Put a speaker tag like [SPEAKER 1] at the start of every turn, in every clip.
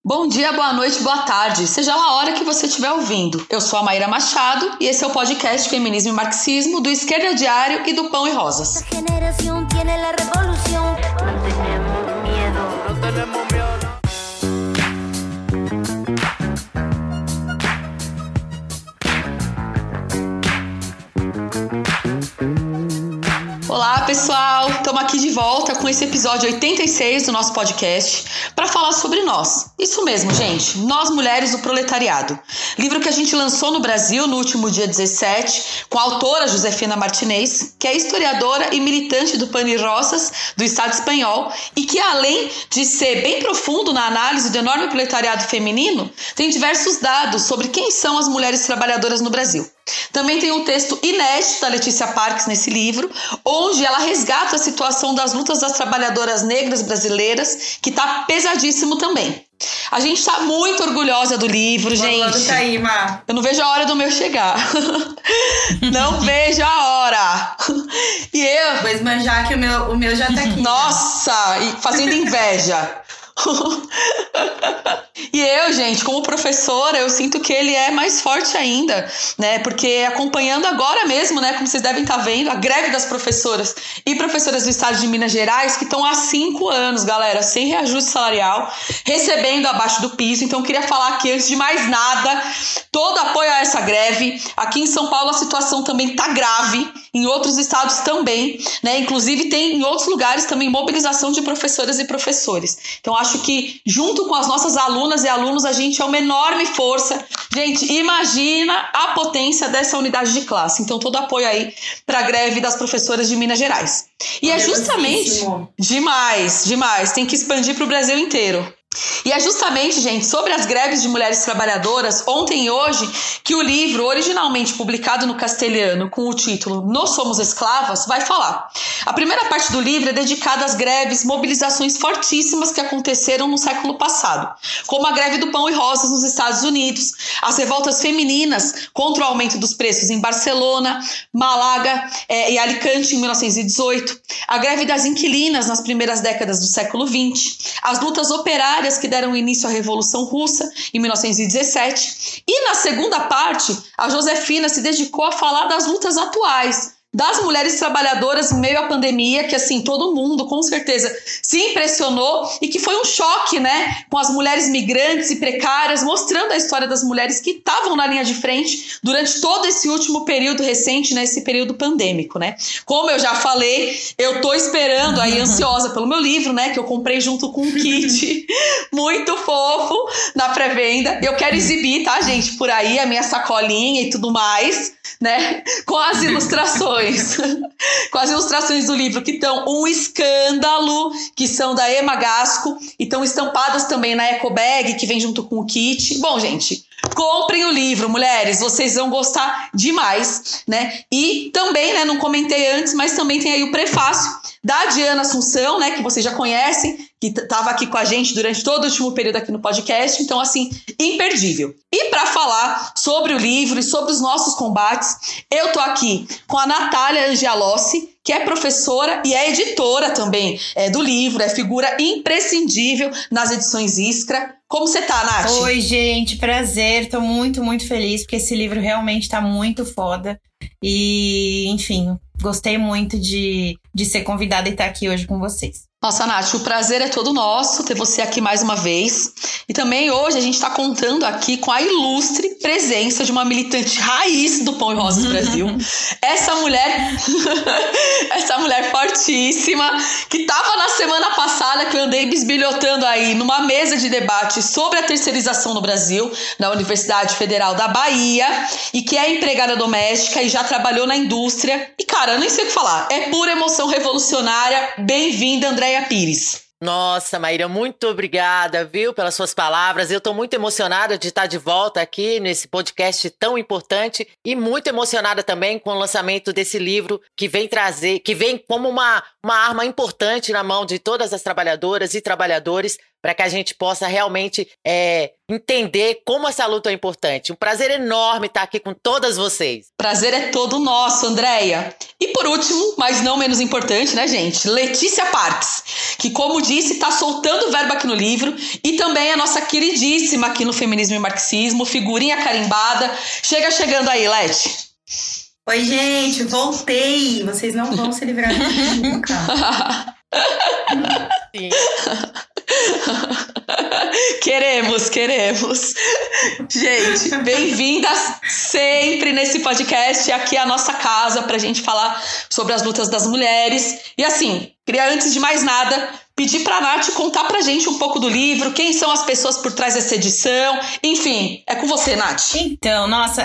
[SPEAKER 1] Bom dia, boa noite, boa tarde, seja lá a hora que você estiver ouvindo. Eu sou a Maíra Machado e esse é o podcast Feminismo e Marxismo do Esquerda Diário e do Pão e Rosas. Olá pessoal, estamos aqui de volta com esse episódio 86 do nosso podcast para falar sobre nós. Isso mesmo, gente, nós mulheres do proletariado. Livro que a gente lançou no Brasil no último dia 17 com a autora Josefina Martinez, que é historiadora e militante do Pão e Rosas do Estado espanhol e que além de ser bem profundo na análise do enorme proletariado feminino, tem diversos dados sobre quem são as mulheres trabalhadoras no Brasil. Também tem um texto inédito da Letícia Parques nesse livro, onde ela resgata a situação das lutas das trabalhadoras negras brasileiras, que tá pesadíssimo também. A gente tá muito orgulhosa do livro, gente.
[SPEAKER 2] Tá aí, Má.
[SPEAKER 1] Eu não vejo a hora do meu chegar. Não vejo a hora. E eu...
[SPEAKER 2] Vou esbanjar que o meu já tá aqui.
[SPEAKER 1] Nossa, e fazendo inveja. E eu, gente, como professora, eu sinto que ele é mais forte ainda, né? Porque acompanhando agora mesmo, né? Como vocês devem estar vendo, a greve das professoras e professoras do estado de Minas Gerais, que estão há 5 anos, galera, sem reajuste salarial, recebendo abaixo do piso. Então, eu queria falar aqui, antes de mais nada, todo apoio a essa greve. Aqui em São Paulo a situação também tá grave, em outros estados também, né? Inclusive tem em outros lugares também mobilização de professoras e professores. Então, acho que junto com as nossas alunas e alunos, a gente é uma enorme força. Gente, imagina a potência dessa unidade de classe. Então, todo apoio aí para a greve das professoras de Minas Gerais. E é justamente... Demais. Tem que expandir para o Brasil inteiro. E é justamente, gente, sobre as greves de mulheres trabalhadoras, ontem e hoje, que o livro, originalmente publicado no castelhano com o título Nós Somos Esclavas, vai falar. A primeira parte do livro é dedicada às greves, mobilizações fortíssimas que aconteceram no século passado, como a greve do Pão e Rosas nos Estados Unidos, as revoltas femininas contra o aumento dos preços em Barcelona, Málaga e Alicante em 1918, a greve das inquilinas nas primeiras décadas do século XX, as lutas operárias que deram início à Revolução Russa em 1917. E na segunda parte, a Josefina se dedicou a falar das lutas atuais, das mulheres trabalhadoras em meio à pandemia, que assim, todo mundo com certeza se impressionou e que foi um choque, né, com as mulheres migrantes e precárias, mostrando a história das mulheres que estavam na linha de frente durante todo esse último período recente, né, esse período pandêmico, né. Como eu já falei, eu tô esperando aí, ansiosa pelo meu livro, né, que eu comprei junto com um kit muito fofo na pré-venda. Eu quero exibir, tá, gente, por aí a minha sacolinha e tudo mais, né, com as ilustrações. Com as ilustrações do livro, que estão um escândalo, que são da Ema Gasco, e estão estampadas também na Eco Bag, que vem junto com o kit. Bom, gente, comprem o livro, mulheres, vocês vão gostar demais, né? E também, né, não comentei antes, mas também tem aí o prefácio da Diana Assunção, né, que vocês já conhecem, que estava aqui com a gente durante todo o último período aqui no podcast, então, assim, imperdível. E para falar sobre o livro e sobre os nossos combates, eu tô aqui com a Natália Angialossi, que é professora e é editora também do livro, é figura imprescindível nas edições Iskra. Como você tá, Nath?
[SPEAKER 3] Oi, gente, prazer, tô muito, muito feliz, porque esse livro realmente tá muito foda. E, enfim, gostei muito de ser convidada e estar aqui hoje com vocês.
[SPEAKER 1] Nossa, Nath, o prazer é todo nosso ter você aqui mais uma vez. E também hoje a gente está contando aqui com a ilustre presença de uma militante raiz do Pão e Rosas Brasil. Essa mulher fortíssima, que estava na semana passada, que eu andei bisbilhotando aí numa mesa de debate sobre a terceirização no Brasil, na Universidade Federal da Bahia, e que é empregada doméstica e já trabalhou na indústria. E, cara, eu nem sei o que falar. É pura emoção revolucionária. Bem-vinda, Andréia Pires.
[SPEAKER 4] Nossa, Maíra, muito obrigada, viu, pelas suas palavras. Eu estou muito emocionada de estar de volta aqui nesse podcast tão importante e muito emocionada também com o lançamento desse livro que vem como uma arma importante na mão de todas as trabalhadoras e trabalhadores para que a gente possa realmente entender como essa luta é importante. Um prazer enorme estar aqui com todas vocês.
[SPEAKER 1] Prazer é todo nosso, Andréia. E por último, mas não menos importante, né, gente? Letícia Parques, que, como disse, está soltando verbo aqui no livro e também é nossa queridíssima aqui no Feminismo e Marxismo, figurinha carimbada. Chegando aí, Leti.
[SPEAKER 2] Oi, gente, voltei. Vocês não vão se livrar de mim nunca.
[SPEAKER 4] Sim.
[SPEAKER 1] Queremos. Gente, bem-vindas sempre nesse podcast. Aqui é a nossa casa pra gente falar sobre as lutas das mulheres. E assim, queria antes de mais nada pedir pra Nath contar pra gente um pouco do livro, quem são as pessoas por trás dessa edição. Enfim, é com você, Nath.
[SPEAKER 3] Então, nossa,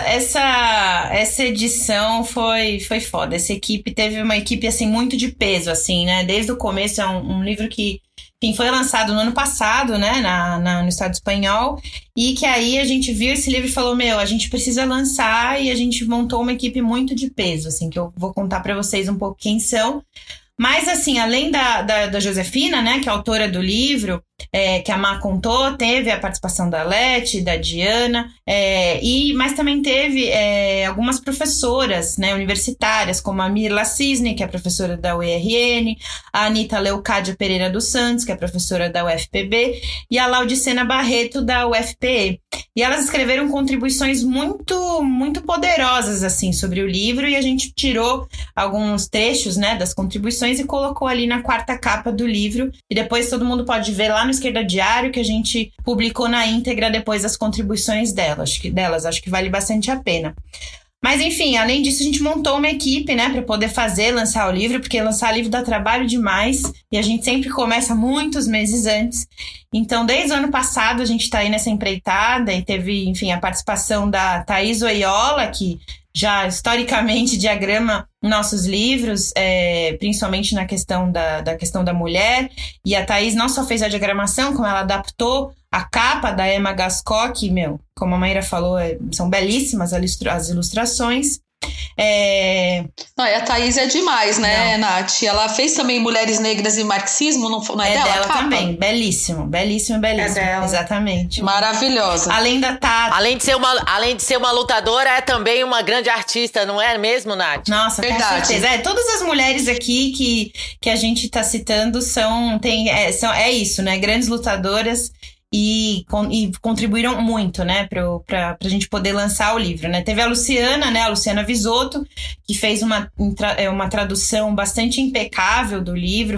[SPEAKER 3] essa edição foi foda. Essa equipe teve uma equipe assim muito de peso, assim, né? Desde o começo é um livro que foi lançado no ano passado, né, no Estado espanhol, e que aí a gente viu esse livro e falou, a gente precisa lançar, e a gente montou uma equipe muito de peso, assim, que eu vou contar pra vocês um pouco quem são. Mas, assim, além da Josefina, né, que é a autora do livro, que a Má contou, teve a participação da Leti, da Diana, mas também teve algumas professoras, né, universitárias, como a Mirla Cisne, que é professora da UERN, a Anitta Leocádia Pereira dos Santos, que é professora da UFPB, e a Laudicena Barreto, da UFPE. E elas escreveram contribuições muito, muito poderosas, assim, sobre o livro, e a gente tirou alguns trechos, né, das contribuições e colocou ali na quarta capa do livro. E depois todo mundo pode ver lá no Esquerda Diário, que a gente publicou na íntegra depois as contribuições delas. Acho que vale bastante a pena. Mas, enfim, além disso, a gente montou uma equipe, né, para poder lançar o livro, porque lançar livro dá trabalho demais, e a gente sempre começa muitos meses antes. Então, desde o ano passado, a gente está aí nessa empreitada, e teve, enfim, a participação da Thaís Oiola, que já historicamente diagrama nossos livros, principalmente na questão da mulher. E a Thaís não só fez a diagramação, como ela adaptou a capa da Emma Gascó, que, como a Maíra falou, são belíssimas as ilustrações.
[SPEAKER 1] Não, e a Thaís é demais, né, Nath? Ela fez também Mulheres Negras e Marxismo, não é dela?
[SPEAKER 3] É dela também, belíssimo. É dela. Exatamente.
[SPEAKER 1] Maravilhosa.
[SPEAKER 3] Além da Tata.
[SPEAKER 4] Além de ser uma lutadora, é também uma grande artista, não é mesmo, Nath?
[SPEAKER 3] Nossa, verdade. Com certeza. Todas as mulheres aqui que a gente tá citando é isso, né? Grandes lutadoras. E contribuíram muito, né, pra gente poder lançar o livro, né. Teve a Luciana, né, a Luciana Visotto, que fez uma tradução bastante impecável do livro,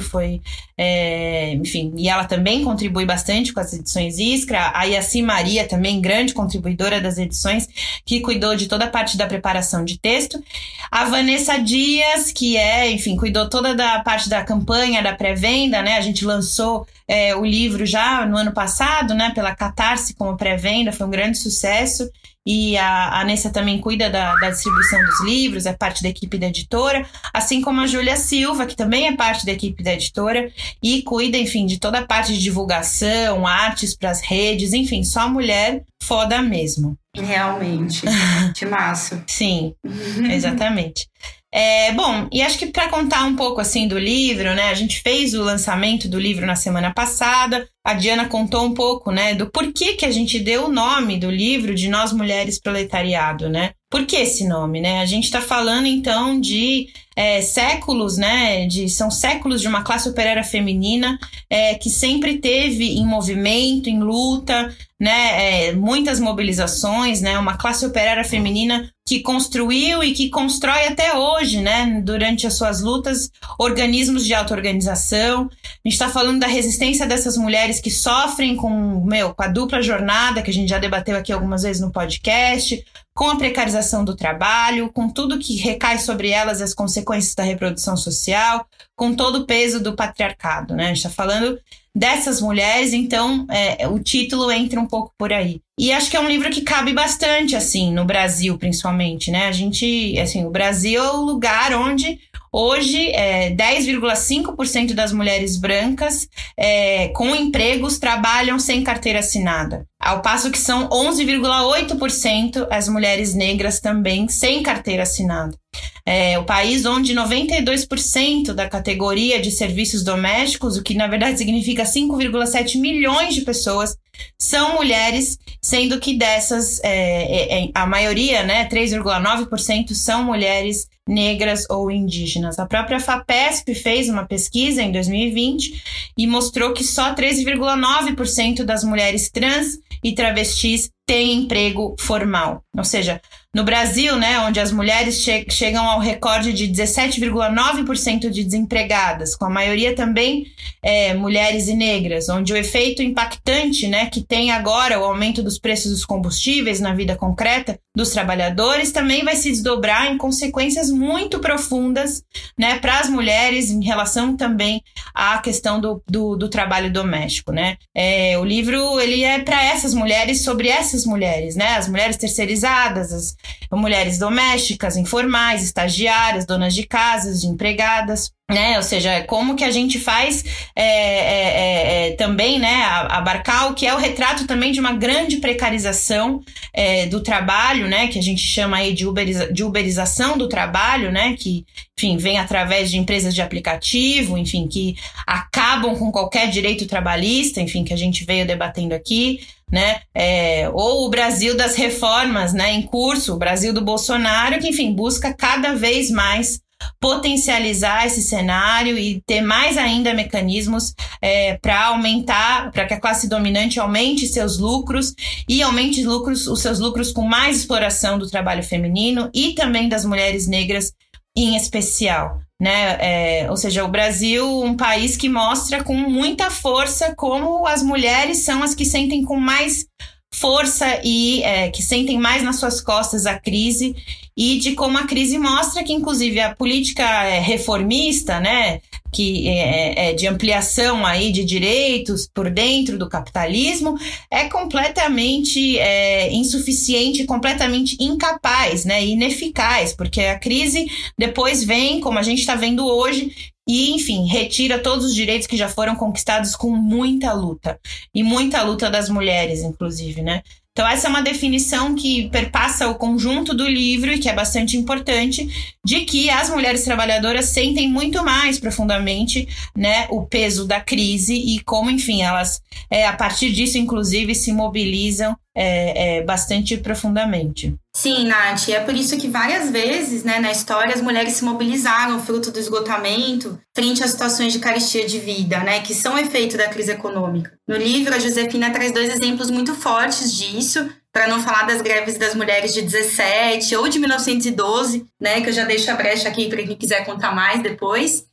[SPEAKER 3] enfim, e ela também contribui bastante com as edições Iskra. A Yaci Maria, também grande contribuidora das edições, que cuidou de toda a parte da preparação de texto. A Vanessa Dias, que enfim, cuidou toda da parte da campanha, da pré-venda, né, a gente lançou o livro já no ano passado, né, pela Catarse como pré-venda, foi um grande sucesso. E a Anessa também cuida da distribuição dos livros, é parte da equipe da editora, assim como a Júlia Silva, que também é parte da equipe da editora e cuida, enfim, de toda a parte de divulgação, artes para as redes, enfim, só mulher foda mesmo.
[SPEAKER 2] Realmente, de massa.
[SPEAKER 3] Sim, exatamente. Bom, e acho que para contar um pouco assim do livro, né, a gente fez o lançamento do livro na semana passada. A Diana contou um pouco, né, do porquê que a gente deu o nome do livro de Nós Mulheres Proletariado, né? Por que esse nome, né? A gente está falando então de séculos, né? São séculos de uma classe operária feminina que sempre teve em movimento, em luta, né? Muitas mobilizações, né? Uma classe operária feminina que construiu e que constrói até hoje, né? Durante as suas lutas, organismos de auto-organização. A gente está falando da resistência dessas mulheres que sofrem com a dupla jornada, que a gente já debateu aqui algumas vezes no podcast, com a precarização do trabalho, com tudo que recai sobre elas, as consequências da reprodução social, com todo o peso do patriarcado, né? A gente está falando dessas mulheres, então o título entra um pouco por aí. E acho que é um livro que cabe bastante, assim, no Brasil, principalmente, né? O Brasil é o lugar onde Hoje, 10,5% das mulheres brancas com empregos trabalham sem carteira assinada. Ao passo que são 11,8% as mulheres negras também sem carteira assinada. O país onde 92% da categoria de serviços domésticos, o que na verdade significa 5,7 milhões de pessoas, são mulheres, sendo que dessas, a maioria, 3,9%, são mulheres negras ou indígenas. A própria FAPESP fez uma pesquisa em 2020 e mostrou que só 13,9% das mulheres trans e travestis têm emprego formal. Ou seja, no Brasil, onde as mulheres chegam ao recorde de 17,9% de desempregadas, com a maioria também mulheres e negras, onde o efeito impactante, que tem agora o aumento dos preços dos combustíveis na vida concreta dos trabalhadores, também vai se desdobrar em consequências muito profundas, para as mulheres em relação também à questão do trabalho doméstico, O livro, ele é para essas mulheres, sobre essas mulheres, as mulheres terceirizadas, as mulheres domésticas, informais, estagiárias, donas de casas, de empregadas, Ou seja, como que a gente faz também, abarcar o que é o retrato também de uma grande precarização do trabalho, que a gente chama aí de uberização do trabalho, que, enfim, vem através de empresas de aplicativo, enfim, que acabam com qualquer direito trabalhista, enfim, que a gente veio debatendo aqui, ou o Brasil das reformas, em curso, o Brasil do Bolsonaro, que, enfim, busca cada vez mais potencializar esse cenário e ter mais ainda mecanismos para aumentar, para que a classe dominante aumente seus lucros e aumente os seus lucros com mais exploração do trabalho feminino e também das mulheres negras em especial. Ou seja, o Brasil, um país que mostra com muita força como as mulheres são as que sentem com mais força e que sentem mais nas suas costas a crise, e de como a crise mostra que, inclusive, a política reformista, que é de ampliação aí de direitos por dentro do capitalismo, é completamente insuficiente, completamente incapaz, ineficaz, porque a crise depois vem, como a gente está vendo hoje, e, enfim, retira todos os direitos que já foram conquistados com muita luta. E muita luta das mulheres, inclusive, Então, essa é uma definição que perpassa o conjunto do livro e que é bastante importante, de que as mulheres trabalhadoras sentem muito mais profundamente, o peso da crise e como, enfim, elas, a partir disso, inclusive, se mobilizam bastante profundamente.
[SPEAKER 2] Sim, Nath, é por isso que várias vezes, na história, as mulheres se mobilizaram fruto do esgotamento frente a situações de carestia de vida, que são efeito da crise econômica. No livro, a Josefina traz 2 exemplos muito fortes disso, para não falar das greves das mulheres de 17 ou de 1912, que eu já deixo a brecha aqui para quem quiser contar mais depois.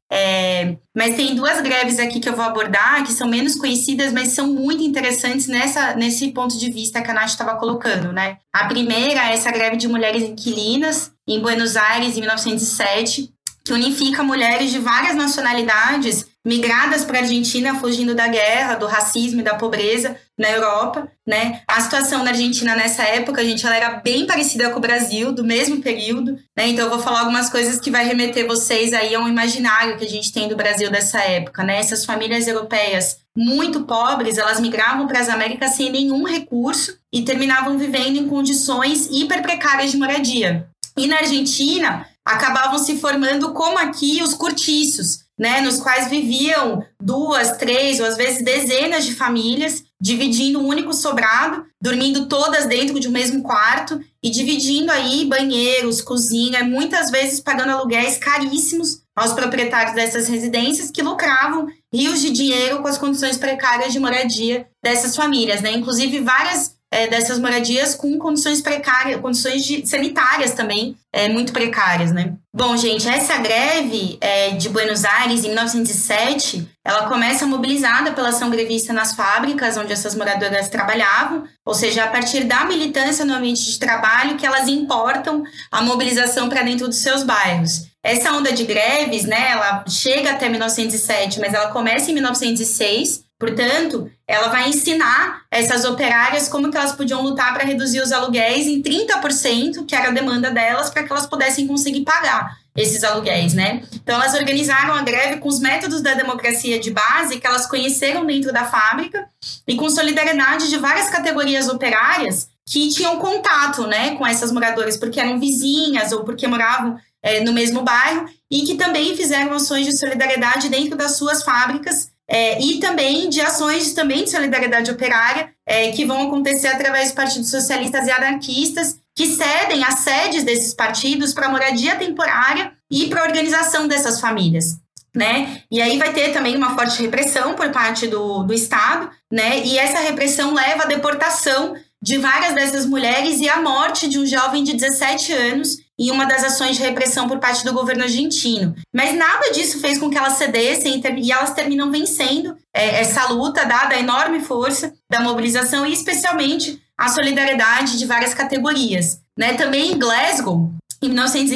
[SPEAKER 2] Mas tem 2 greves aqui que eu vou abordar, que são menos conhecidas, mas são muito interessantes nesse ponto de vista que a Nath estava colocando, A primeira é essa greve de mulheres inquilinas, em Buenos Aires, em 1907, que unifica mulheres de várias nacionalidades migradas para a Argentina, fugindo da guerra, do racismo e da pobreza na Europa, A situação na Argentina nessa época, gente, ela era bem parecida com o Brasil, do mesmo período, Então eu vou falar algumas coisas que vai remeter vocês aí a um imaginário que a gente tem do Brasil dessa época, Essas famílias europeias muito pobres, elas migravam para as Américas sem nenhum recurso e terminavam vivendo em condições hiper precárias de moradia. E na Argentina, acabavam se formando, como aqui, os cortiços, nos quais viviam 2, 3 ou às vezes dezenas de famílias, dividindo um único sobrado, dormindo todas dentro de um mesmo quarto e dividindo aí banheiros, cozinha, muitas vezes pagando aluguéis caríssimos aos proprietários dessas residências, que lucravam rios de dinheiro com as condições precárias de moradia dessas famílias, Inclusive várias dessas moradias com condições precárias, sanitárias também muito precárias, Bom, gente, essa greve de Buenos Aires, em 1907, ela começa mobilizada pela ação grevista nas fábricas onde essas moradoras trabalhavam, ou seja, a partir da militância no ambiente de trabalho que elas importam a mobilização para dentro dos seus bairros. Essa onda de greves, ela chega até 1907, mas ela começa em 1906, portanto, ela vai ensinar essas operárias como que elas podiam lutar para reduzir os aluguéis em 30%, que era a demanda delas, para que elas pudessem conseguir pagar. esses aluguéis, né? Então, elas organizaram a greve com os métodos da democracia de base que elas conheceram dentro da fábrica e com solidariedade de várias categorias operárias que tinham contato, né, com essas moradoras, porque eram vizinhas ou porque moravam no mesmo bairro, e que também fizeram ações de solidariedade dentro das suas fábricas, e também de ações também de solidariedade operária, que vão acontecer através dos partidos socialistas e anarquistas, que cedem as sedes desses partidos para moradia temporária e para a organização dessas famílias, né? E aí vai ter também uma forte repressão por parte do Estado, né? E essa repressão leva à deportação de várias dessas mulheres e à morte de um jovem de 17 anos em uma das ações de repressão por parte do governo argentino. Mas nada disso fez com que elas cedessem e elas terminam vencendo essa luta, dada a enorme força da mobilização e especialmente a solidariedade de várias categorias, né? Também em Glasgow, em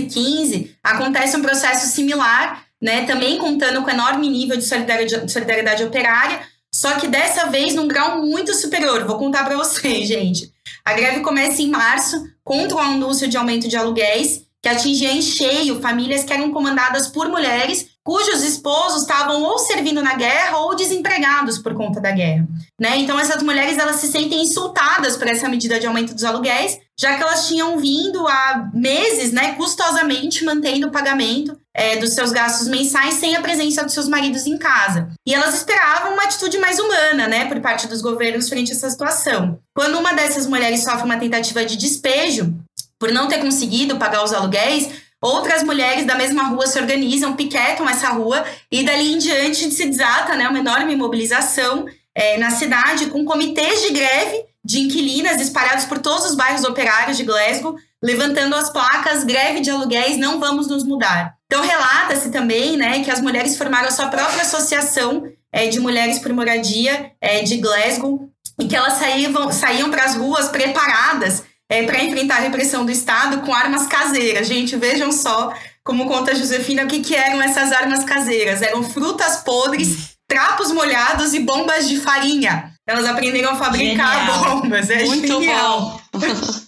[SPEAKER 2] 1915, acontece um processo similar, né? Também contando com enorme nível de solidariedade operária, só que dessa vez num grau muito superior. Vou contar para vocês, gente. A greve começa em março contra o anúncio de aumento de aluguéis, que atingia em cheio famílias que eram comandadas por mulheres cujos esposos estavam ou servindo na guerra ou desempregados por conta da guerra, né? Então, essas mulheres elas se sentem insultadas por essa medida de aumento dos aluguéis, já que elas tinham vindo há meses, né, custosamente mantendo o pagamento dos seus gastos mensais sem a presença dos seus maridos em casa. E elas esperavam uma atitude mais humana, né, por parte dos governos frente a essa situação. Quando uma dessas mulheres sofre uma tentativa de despejo por não ter conseguido pagar os aluguéis, outras mulheres da mesma rua se organizam, piquetam essa rua e dali em diante se desata, né, uma enorme mobilização na cidade com comitês de greve de inquilinas espalhados por todos os bairros operários de Glasgow, levantando as placas "Greve de aluguéis, não vamos nos mudar". Então relata-se também, né, que as mulheres formaram a sua própria associação de mulheres por moradia de Glasgow e que elas saíam para as ruas preparadas para enfrentar a repressão do Estado com armas caseiras. Gente, vejam só como conta a Josefina o que eram essas armas caseiras. Eram frutas podres, trapos molhados e bombas de farinha. Elas aprenderam a fabricar bombas.
[SPEAKER 1] Muito
[SPEAKER 2] genial.
[SPEAKER 1] Bom.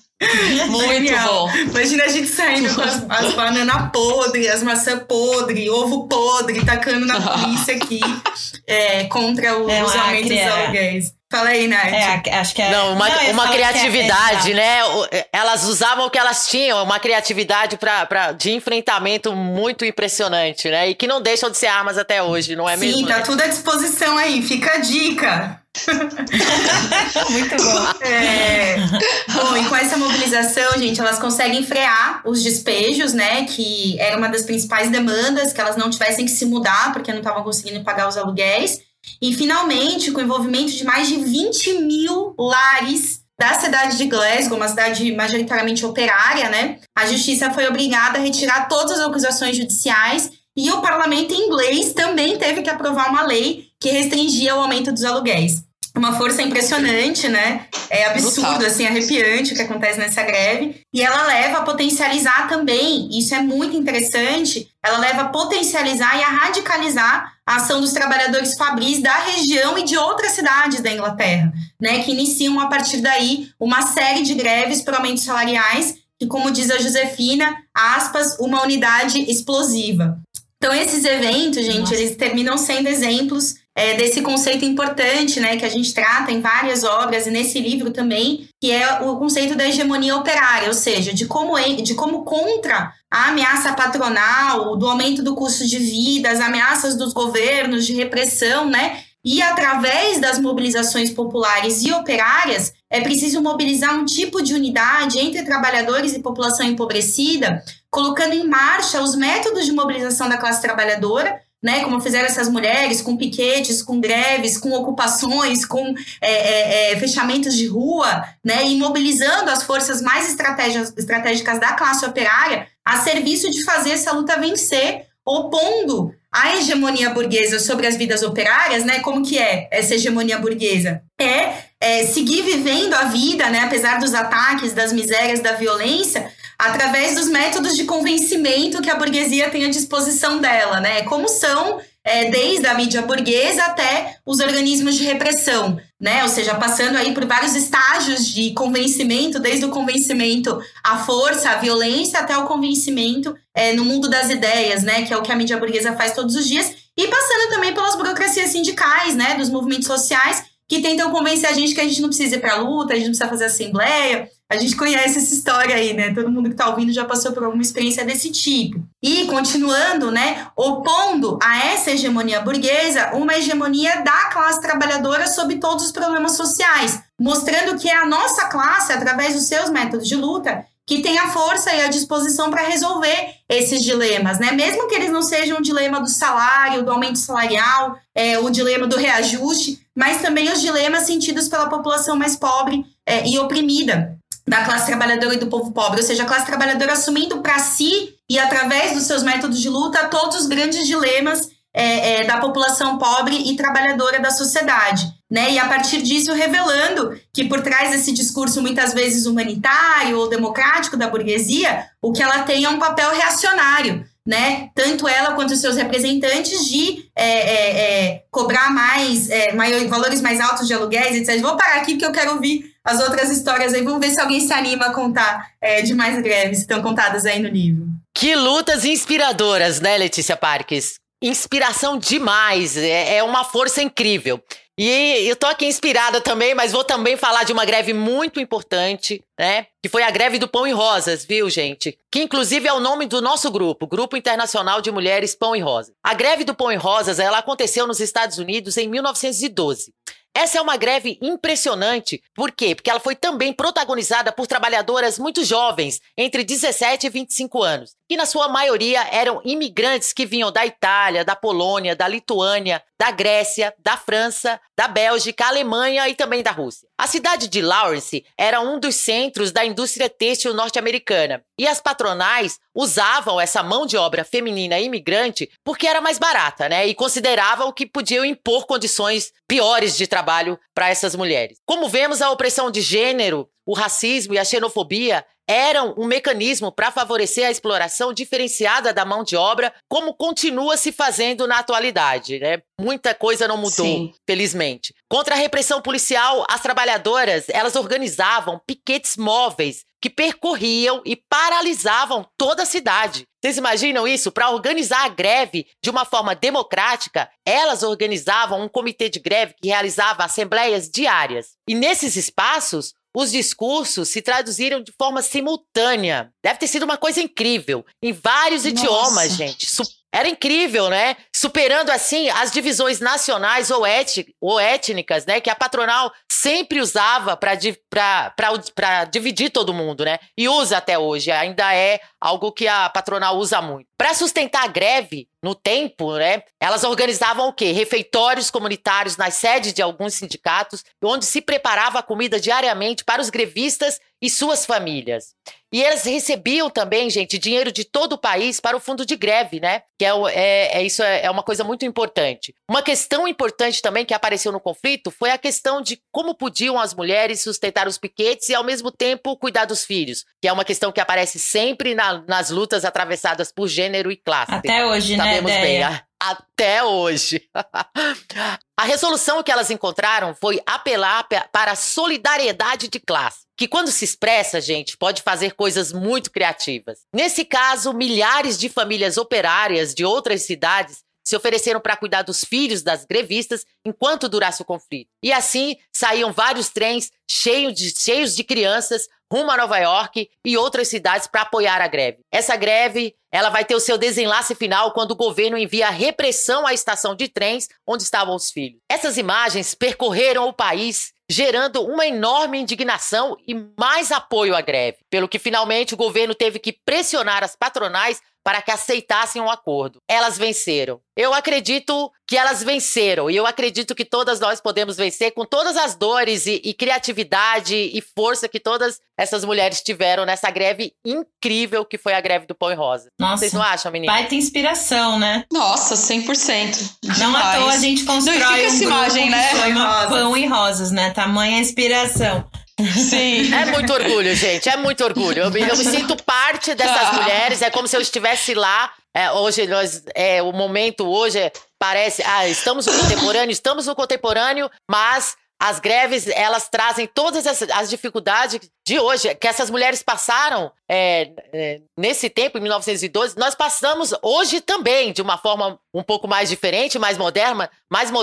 [SPEAKER 1] Muito bom.
[SPEAKER 2] Imagina a gente saindo com as bananas podres, as maçãs podres, ovo podre, tacando na polícia aqui contra os aumentos dos aluguéis. Fala aí, Nath.
[SPEAKER 3] Acho que
[SPEAKER 4] uma criatividade, né? Elas usavam o que elas tinham, uma criatividade de enfrentamento muito impressionante, né? E que não deixam de ser armas até hoje, não é mesmo?
[SPEAKER 2] Sim, tá tudo à disposição aí, fica a dica.
[SPEAKER 3] Muito bom.
[SPEAKER 2] Bom, e com essa mobilização, gente, elas conseguem frear os despejos, né? Que era uma das principais demandas, que elas não tivessem que se mudar porque não estavam conseguindo pagar os aluguéis. E, finalmente, com o envolvimento de mais de 20 mil lares da cidade de Glasgow, uma cidade majoritariamente operária, né? A justiça foi obrigada a retirar todas as acusações judiciais e o parlamento inglês também teve que aprovar uma lei que restringia o aumento dos aluguéis. Uma força impressionante, né? É absurdo, assim, arrepiante o que acontece nessa greve. E ela leva a potencializar também, isso é muito interessante, ela leva a potencializar e a radicalizar a ação dos trabalhadores fabris da região e de outras cidades da Inglaterra, né? Que iniciam a partir daí uma série de greves por aumentos salariais, que, como diz a Josefina, aspas, uma unidade explosiva. Então, esses eventos, gente, eles terminam sendo exemplos desse conceito importante, né, que a gente trata em várias obras e nesse livro também, que é o conceito da hegemonia operária, ou seja, de como contra a ameaça patronal, do aumento do custo de vida, as ameaças dos governos de repressão, né, e através das mobilizações populares e operárias, é preciso mobilizar um tipo de unidade entre trabalhadores e população empobrecida, colocando em marcha os métodos de mobilização da classe trabalhadora, né, como fizeram essas mulheres, com piquetes, com greves, com ocupações, com fechamentos de rua, né, e mobilizando as forças mais estratégicas da classe operária a serviço de fazer essa luta vencer, opondo a hegemonia burguesa sobre as vidas operárias, né? Como que é essa hegemonia burguesa? Seguir vivendo a vida, né, apesar dos ataques, das misérias, da violência, através dos métodos de convencimento que a burguesia tem à disposição dela, né? Como são desde a mídia burguesa até os organismos de repressão, né? Ou seja, passando aí por vários estágios de convencimento, desde o convencimento à força, à violência, até o convencimento no mundo das ideias, né? Que é o que a mídia burguesa faz todos os dias, e passando também pelas burocracias sindicais, né? Dos movimentos sociais, que tentam convencer a gente que a gente não precisa ir para a luta, a gente não precisa fazer assembleia. A gente conhece essa história aí, né? Todo mundo que está ouvindo já passou por alguma experiência desse tipo. E, continuando, né? Opondo a essa hegemonia burguesa, uma hegemonia da classe trabalhadora sobre todos os problemas sociais, mostrando que é a nossa classe, através dos seus métodos de luta, que tem a força e a disposição para resolver esses dilemas, né? Mesmo que eles não sejam o dilema do salário, do aumento salarial, o dilema do reajuste, mas também os dilemas sentidos pela população mais pobre e oprimida, da classe trabalhadora e do povo pobre, ou seja, a classe trabalhadora assumindo para si e através dos seus métodos de luta todos os grandes dilemas da população pobre e trabalhadora da sociedade, né? E a partir disso revelando que por trás desse discurso muitas vezes humanitário ou democrático da burguesia, o que ela tem é um papel reacionário, né? Tanto ela quanto os seus representantes de cobrar valores mais altos de aluguéis, etc. Vou parar aqui porque eu quero ouvir as outras histórias aí. Vamos ver se alguém se anima a contar de mais greves que estão contadas aí no livro.
[SPEAKER 4] Que lutas inspiradoras, né, Letícia Parques? Inspiração demais, é uma força incrível. E eu tô aqui inspirada também, mas vou também falar de uma greve muito importante, né? Que foi a greve do Pão e Rosas, viu, gente? Que inclusive é o nome do nosso grupo, Grupo Internacional de Mulheres Pão e Rosas. A greve do Pão e Rosas, ela aconteceu nos Estados Unidos em 1912. Essa é uma greve impressionante. Por quê? Porque ela foi também protagonizada por trabalhadoras muito jovens, entre 17 e 25 anos, que na sua maioria eram imigrantes que vinham da Itália, da Polônia, da Lituânia, da Grécia, da França, da Bélgica, Alemanha e também da Rússia. A cidade de Lawrence era um dos centros da indústria têxtil norte-americana e as patronais usavam essa mão de obra feminina imigrante porque era mais barata, né? E consideravam que podiam impor condições piores de trabalho para essas mulheres. Como vemos, a opressão de gênero, o racismo e a xenofobia eram um mecanismo para favorecer a exploração diferenciada da mão de obra, como continua se fazendo na atualidade, né? Muita coisa não mudou, sim, felizmente. Contra a repressão policial, as trabalhadoras, elas organizavam piquetes móveis que percorriam e paralisavam toda a cidade. Vocês imaginam isso? Para organizar a greve de uma forma democrática, elas organizavam um comitê de greve que realizava assembleias diárias. E nesses espaços, os discursos se traduziram de forma simultânea. Deve ter sido uma coisa incrível. Em vários idiomas, gente. Era incrível, né? Superando, assim, as divisões nacionais ou étnicas, né? Que a patronal sempre usava para dividir todo mundo, né? E usa até hoje. Ainda é algo que a patronal usa muito. Para sustentar a greve no tempo, né? Elas organizavam o quê? Refeitórios comunitários nas sedes de alguns sindicatos, onde se preparava a comida diariamente para os grevistas e suas famílias. E eles recebiam também, gente, dinheiro de todo o país para o fundo de greve, né? Que isso é uma coisa muito importante. Uma questão importante também que apareceu no conflito foi a questão de como podiam as mulheres sustentar os piquetes e, ao mesmo tempo, cuidar dos filhos, que é uma questão que aparece sempre nas lutas atravessadas por gênero e classe.
[SPEAKER 3] Até hoje,
[SPEAKER 4] sabemos,
[SPEAKER 3] né,
[SPEAKER 4] bem, até hoje. A resolução que elas encontraram foi apelar para a solidariedade de classe, que quando se expressa, gente, pode fazer coisas muito criativas. Nesse caso, milhares de famílias operárias de outras cidades se ofereceram para cuidar dos filhos das grevistas enquanto durasse o conflito. E assim saíam vários trens cheios de crianças rumo a Nova York e outras cidades para apoiar a greve. Essa greve, ela vai ter o seu desenlace final quando o governo envia repressão à estação de trens onde estavam os filhos. Essas imagens percorreram o país, gerando uma enorme indignação e mais apoio à greve, pelo que finalmente o governo teve que pressionar as patronais para que aceitassem um acordo. Elas venceram. Eu acredito que elas venceram e eu acredito que todas nós podemos vencer com todas as dores e criatividade e força que todas essas mulheres tiveram nessa greve incrível que foi a greve do Pão e Rosa.
[SPEAKER 3] Nossa,
[SPEAKER 4] vocês não acham, meninas?
[SPEAKER 3] Vai ter inspiração, né?
[SPEAKER 1] Nossa, 100%.
[SPEAKER 3] Não à toa a gente constrói um grupo
[SPEAKER 1] imagem, né?
[SPEAKER 3] Pão e Rosas, né? Tamanha inspiração.
[SPEAKER 1] Sim.
[SPEAKER 4] É muito orgulho, gente, é muito orgulho. Eu me sinto parte dessas mulheres, é como se eu estivesse lá Hoje o momento hoje parece, estamos no contemporâneo, mas as greves, elas trazem todas as dificuldades de hoje, que essas mulheres passaram nesse tempo, em 1912, nós passamos hoje também, de uma forma um pouco mais diferente, mais moderna,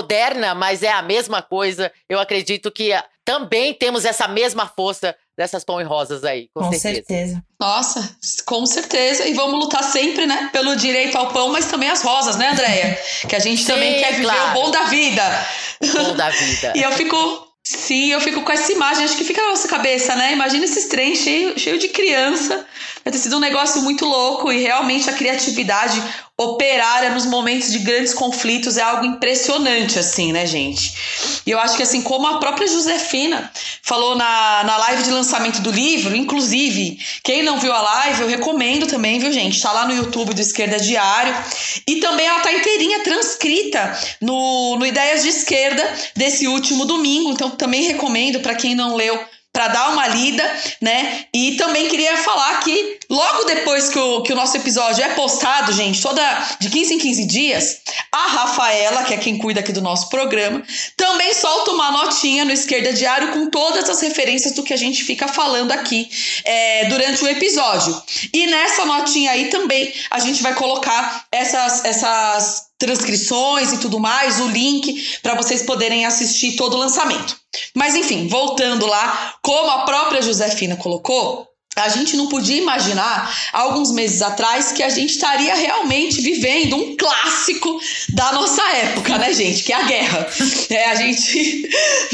[SPEAKER 4] mas é a mesma coisa. Eu acredito que também temos essa mesma força dessas pão e rosas aí, com certeza.
[SPEAKER 1] Nossa, com certeza. E vamos lutar sempre, né, pelo direito ao pão, mas também às rosas, né, Andréia? Que a gente também quer viver o bom da vida.
[SPEAKER 4] Bom da vida.
[SPEAKER 1] E eu fico com essa imagem, acho que fica na nossa cabeça, né? Imagina esses trens cheio de criança. Vai ter sido um negócio muito louco e realmente a criatividade operária nos momentos de grandes conflitos é algo impressionante, assim, né, gente? E eu acho que, assim, como a própria Josefina falou na live de lançamento do livro, inclusive, quem não viu a live, eu recomendo também, viu, gente? Tá lá no YouTube do Esquerda Diário. E também ela tá inteirinha transcrita no Ideias de Esquerda desse último domingo, então também recomendo para quem não leu, para dar uma lida, né? E também queria falar que logo depois que o nosso episódio é postado, gente, de 15 em 15 dias, a Rafaela, que é quem cuida aqui do nosso programa, também solta uma notinha no Esquerda Diário com todas as referências do que a gente fica falando aqui durante o episódio. E nessa notinha aí também a gente vai colocar essas transcrições e tudo mais, o link para vocês poderem assistir todo o lançamento. Mas enfim, voltando lá, como a própria Josefina colocou, a gente não podia imaginar, há alguns meses atrás, que a gente estaria realmente vivendo um clássico da nossa época, né, gente? Que é a guerra. A gente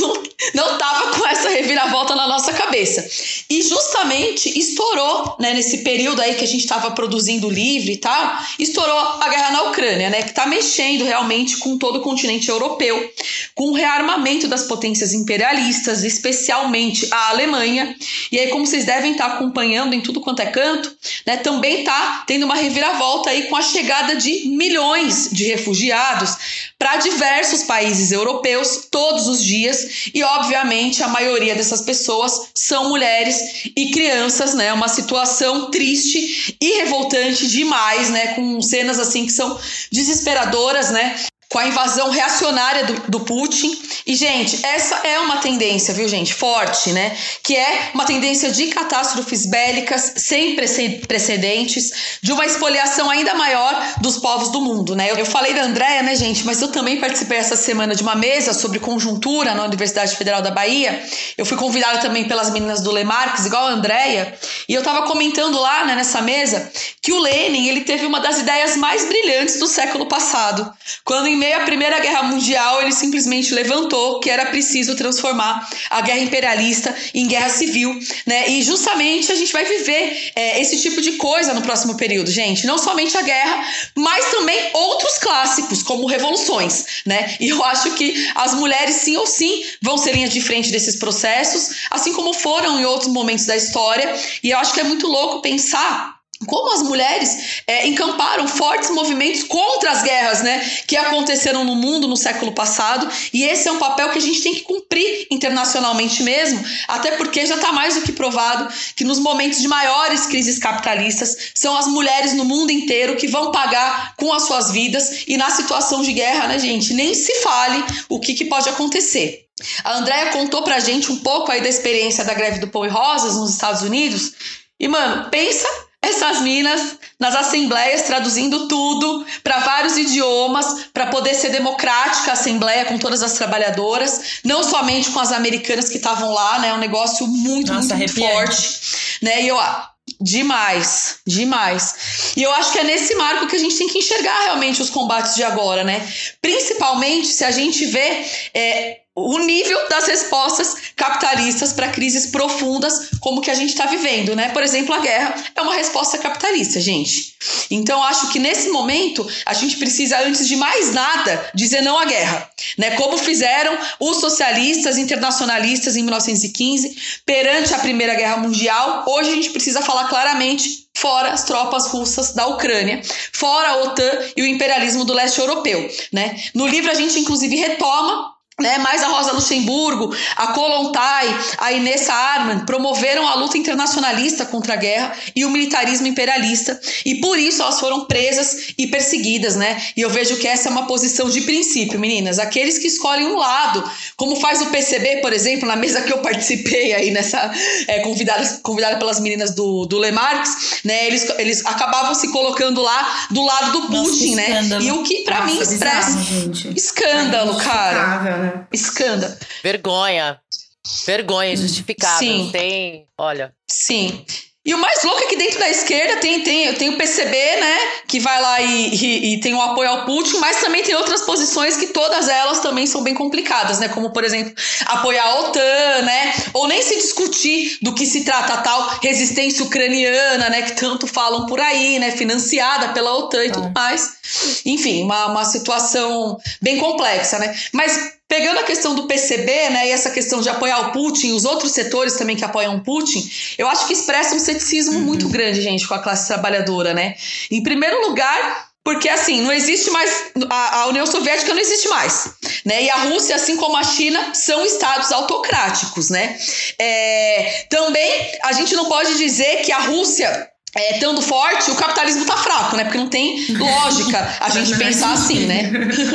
[SPEAKER 1] não estava com essa reviravolta na nossa cabeça. E justamente estourou, né, nesse período aí que a gente estava produzindo o livro e tal, estourou a guerra na Ucrânia, né? Que está mexendo realmente com todo o continente europeu, com o rearmamento das potências imperialistas, especialmente a Alemanha. E aí, como vocês devem estar acompanhando em tudo quanto é canto, né, também está tendo uma reviravolta aí com a chegada de milhões de refugiados para diversos países europeus todos os dias e, obviamente, a maioria dessas pessoas são mulheres e crianças, né, uma situação triste e revoltante demais, né, com cenas assim que são desesperadoras, né, com a invasão reacionária do Putin. E, gente, essa é uma tendência, viu, gente, forte, né? Que é uma tendência de catástrofes bélicas sem precedentes, de uma espoliação ainda maior dos povos do mundo, né? Eu falei da Andréia, né, gente, mas eu também participei essa semana de uma mesa sobre conjuntura na Universidade Federal da Bahia. Eu fui convidada também pelas meninas do Le Marx, igual a Andréia, e eu tava comentando lá, né, nessa mesa, que o Lenin, ele teve uma das ideias mais brilhantes do século passado, quando em meio à Primeira Guerra Mundial, ele simplesmente levantou que era preciso transformar a guerra imperialista em guerra civil, né? E justamente a gente vai viver esse tipo de coisa no próximo período, gente. Não somente a guerra, mas também outros clássicos, como revoluções, né? E eu acho que as mulheres, sim ou sim, vão ser linha de frente desses processos, assim como foram em outros momentos da história. E eu acho que é muito louco pensar como as mulheres encamparam fortes movimentos contra as guerras, né, que aconteceram no mundo no século passado, e esse é um papel que a gente tem que cumprir internacionalmente mesmo, até porque já está mais do que provado que nos momentos de maiores crises capitalistas são as mulheres no mundo inteiro que vão pagar com as suas vidas, e na situação de guerra, né, gente, nem se fale o que pode acontecer. A Andréia contou pra gente um pouco aí da experiência da greve do Pão e Rosas nos Estados Unidos, e, mano, pensa essas minas nas assembleias traduzindo tudo para vários idiomas, para poder ser democrática a assembleia com todas as trabalhadoras, não somente com as americanas que estavam lá, né? Um negócio muito forte, né? E eu demais. E eu acho que é nesse marco que a gente tem que enxergar realmente os combates de agora, né? Principalmente se a gente vê o nível das respostas capitalistas para crises profundas como que a gente está vivendo, né? Por exemplo, a guerra é uma resposta capitalista, gente. Então, acho que nesse momento a gente precisa, antes de mais nada, dizer não à guerra, né? Como fizeram os socialistas internacionalistas em 1915 perante a Primeira Guerra Mundial. Hoje a gente precisa falar claramente: fora as tropas russas da Ucrânia, fora a OTAN e o imperialismo do leste europeu, né? No livro a gente inclusive retoma né, mais a Rosa Luxemburgo, a Kollontai, a Inessa Arman promoveram a luta internacionalista contra a guerra e o militarismo imperialista, e por isso elas foram presas e perseguidas, né? E eu vejo que essa é uma posição de princípio, meninas. Aqueles que escolhem um lado, como faz o PCB, por exemplo, na mesa que eu participei aí nessa, convidada pelas meninas do Le Marx, né? Eles acabavam se colocando lá do lado do Putin, né? E o que pra mim expressa escândalo, cara. Escândalo.
[SPEAKER 4] Vergonha justificável.
[SPEAKER 1] Sim.
[SPEAKER 4] Tem, olha.
[SPEAKER 1] Sim. E o mais louco é que dentro da esquerda tem o PCB, né, que vai lá e tem o apoio ao Putin, mas também tem outras posições que todas elas também são bem complicadas, né, como, por exemplo, apoiar a OTAN, né, ou nem se discutir do que se trata a tal resistência ucraniana, né, que tanto falam por aí, né, financiada pela OTAN e tudo mais. Enfim, uma situação bem complexa, né, mas pegando a questão do PCB, né, e essa questão de apoiar o Putin, os outros setores também que apoiam o Putin, eu acho que expressa um ceticismo muito grande, gente, com a classe trabalhadora, né? Em primeiro lugar, porque, assim, não existe mais... A União Soviética não existe mais, né? E a Rússia, assim como a China, são estados autocráticos, né? Também, a gente não pode dizer que a Rússia... estando forte, o capitalismo tá fraco, né? Porque não tem lógica a gente pensar assim, né?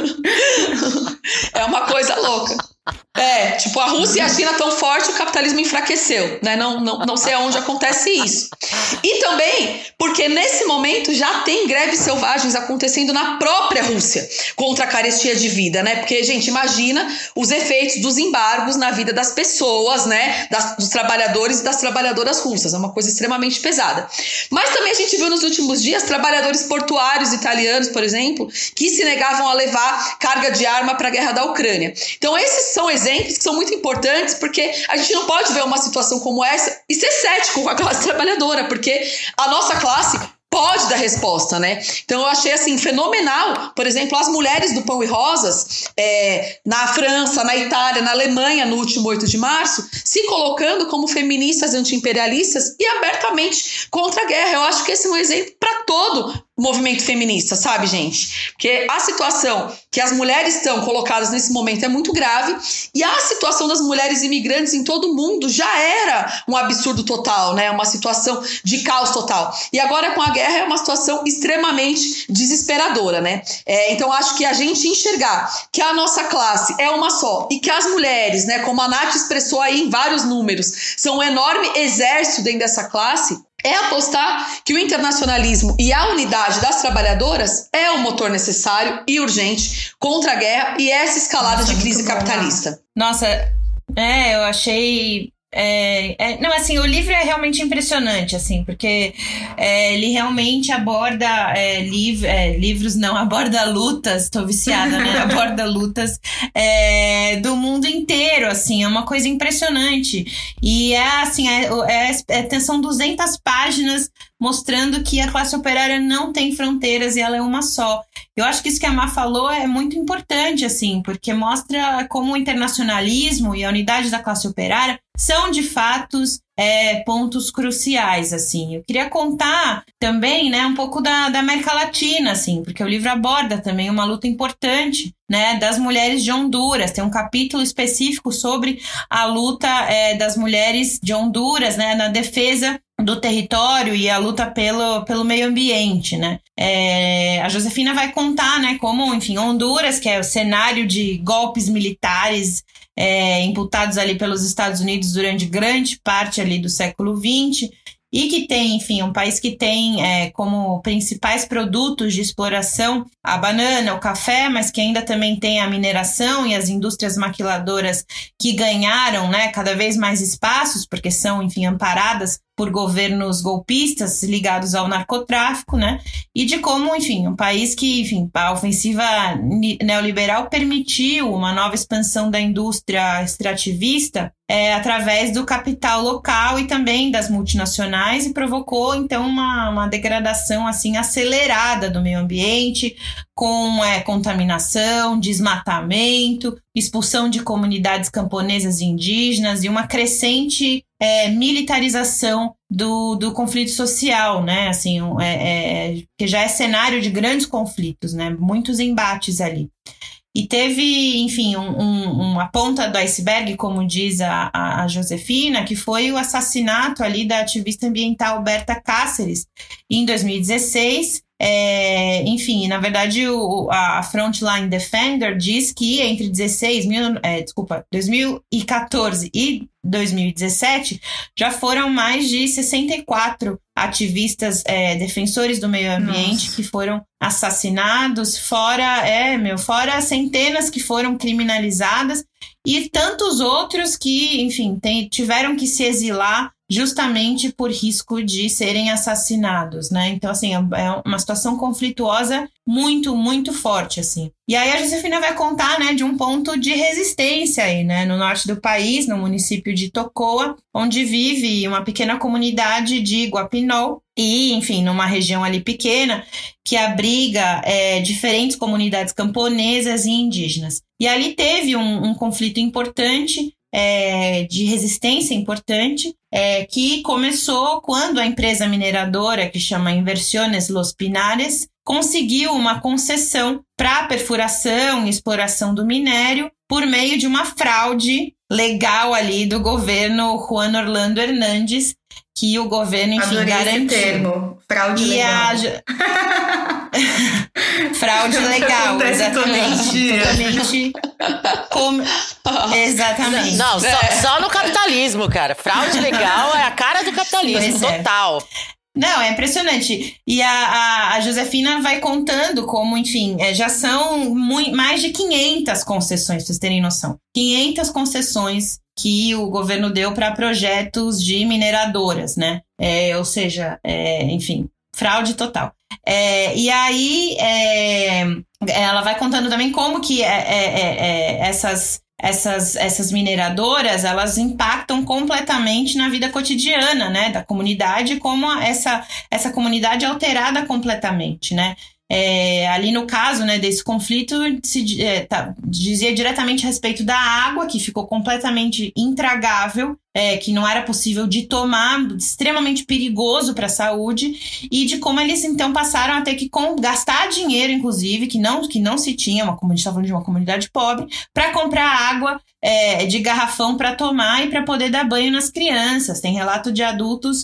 [SPEAKER 1] É uma coisa louca. Tipo, a Rússia e a China tão forte, o capitalismo enfraqueceu, né? Não sei aonde acontece isso. E também porque nesse momento já tem greves selvagens acontecendo na própria Rússia contra a carestia de vida, né? Porque, gente, imagina os efeitos dos embargos na vida das pessoas, né? Dos trabalhadores e das trabalhadoras russas. É uma coisa extremamente pesada. Mas também a gente viu nos últimos dias trabalhadores portuários italianos, por exemplo, que se negavam a levar carga de arma para a guerra da Ucrânia. Então, esses são exemplos que são muito importantes, porque a gente não pode ver uma situação como essa e ser cético com a classe trabalhadora, porque a nossa classe pode dar resposta, né? Então eu achei assim fenomenal, por exemplo, as mulheres do Pão e Rosas na França, na Itália, na Alemanha no último 8 de março, se colocando como feministas anti-imperialistas e abertamente contra a guerra. Eu acho que esse é um exemplo para todo o movimento feminista, sabe, gente? Porque a situação que as mulheres estão colocadas nesse momento é muito grave, e a situação das mulheres imigrantes em todo o mundo já era um absurdo total, né? Uma situação de caos total. E agora com a guerra é uma situação extremamente desesperadora, né? Então acho que a gente enxergar que a nossa classe é uma só e que as mulheres, né, como a Nath expressou aí em vários números, são um enorme exército dentro dessa classe, é apostar que o internacionalismo e a unidade das trabalhadoras é o motor necessário e urgente contra a guerra e essa escalada de crise capitalista.
[SPEAKER 3] Nossa, eu achei... não, assim, o livro é realmente impressionante, assim, porque ele realmente aborda livros, não, aborda lutas, tô viciada, né? Aborda lutas do mundo inteiro, assim, é uma coisa impressionante. E são 200 páginas mostrando que a classe operária não tem fronteiras e ela é uma só. Eu acho que isso que a Má falou é muito importante, assim, porque mostra como o internacionalismo e a unidade da classe operária são, de fato, pontos cruciais, assim. Eu queria contar também, né, um pouco da América Latina, assim, porque o livro aborda também uma luta importante, né, das mulheres de Honduras. Tem um capítulo específico sobre a luta das mulheres de Honduras, né, na defesa do território e a luta pelo meio ambiente, né? A Josefina vai contar, né, como, enfim, Honduras, que é o cenário de golpes militares imputados ali pelos Estados Unidos durante grande parte ali do século XX, e que tem, enfim, um país que tem como principais produtos de exploração a banana, o café, mas que ainda também tem a mineração e as indústrias maquiladoras que ganharam, né, cada vez mais espaços, porque são, enfim, amparadas por governos golpistas ligados ao narcotráfico, né? E de como, enfim, um país que, enfim, a ofensiva neoliberal permitiu uma nova expansão da indústria extrativista através do capital local e também das multinacionais, e provocou, então, uma degradação, assim, acelerada do meio ambiente, com contaminação, desmatamento, expulsão de comunidades camponesas e indígenas e uma crescente militarização do conflito social, né? Assim, que já é cenário de grandes conflitos, né? Muitos embates ali. E teve, enfim, uma ponta do iceberg, como diz a Josefina, que foi o assassinato ali da ativista ambiental Berta Cáceres em 2016. Enfim, na verdade, a Frontline Defender diz que entre 2014 e 2017 já foram mais de 64 ativistas defensores do meio ambiente que foram assassinados, fora centenas que foram criminalizadas e tantos outros que, enfim, tiveram que se exilar justamente por risco de serem assassinados, né? Então, assim, é uma situação conflituosa muito, muito forte, assim. E aí a Josefina vai contar, né, de um ponto de resistência aí, né, no norte do país, no município de Tocoa, onde vive uma pequena comunidade de Guapinol e, enfim, numa região ali pequena que abriga diferentes comunidades camponesas e indígenas. E ali teve um conflito importante, de resistência importante, que começou quando a empresa mineradora, que chama Inversiones Los Pinares, conseguiu uma concessão para perfuração e exploração do minério por meio de uma fraude legal ali do governo Juan Orlando Hernández, que o governo, enfim, garantiu.
[SPEAKER 2] Esse termo, fraude legal.
[SPEAKER 3] Fraude legal, exatamente. Exatamente.
[SPEAKER 4] Não, só no capitalismo, cara. Fraude legal é a cara do capitalismo, total.
[SPEAKER 3] Não, é impressionante. E a Josefina vai contando como, enfim, já são mais de 500 concessões, pra vocês terem noção. 500 concessões que o governo deu para projetos de mineradoras, né? Ou seja, enfim, fraude total. E aí ela vai contando também como que essas mineradoras, elas impactam completamente na vida cotidiana, né, da comunidade, como essa comunidade é alterada completamente, né. Ali no caso, né, desse conflito, dizia diretamente a respeito da água, que ficou completamente intragável, que não era possível de tomar, extremamente perigoso para a saúde, e de como eles então passaram a ter que gastar dinheiro, inclusive, que não se tinha, a gente estava falando de uma comunidade pobre, para comprar água de garrafão para tomar e para poder dar banho nas crianças. Tem relato de adultos,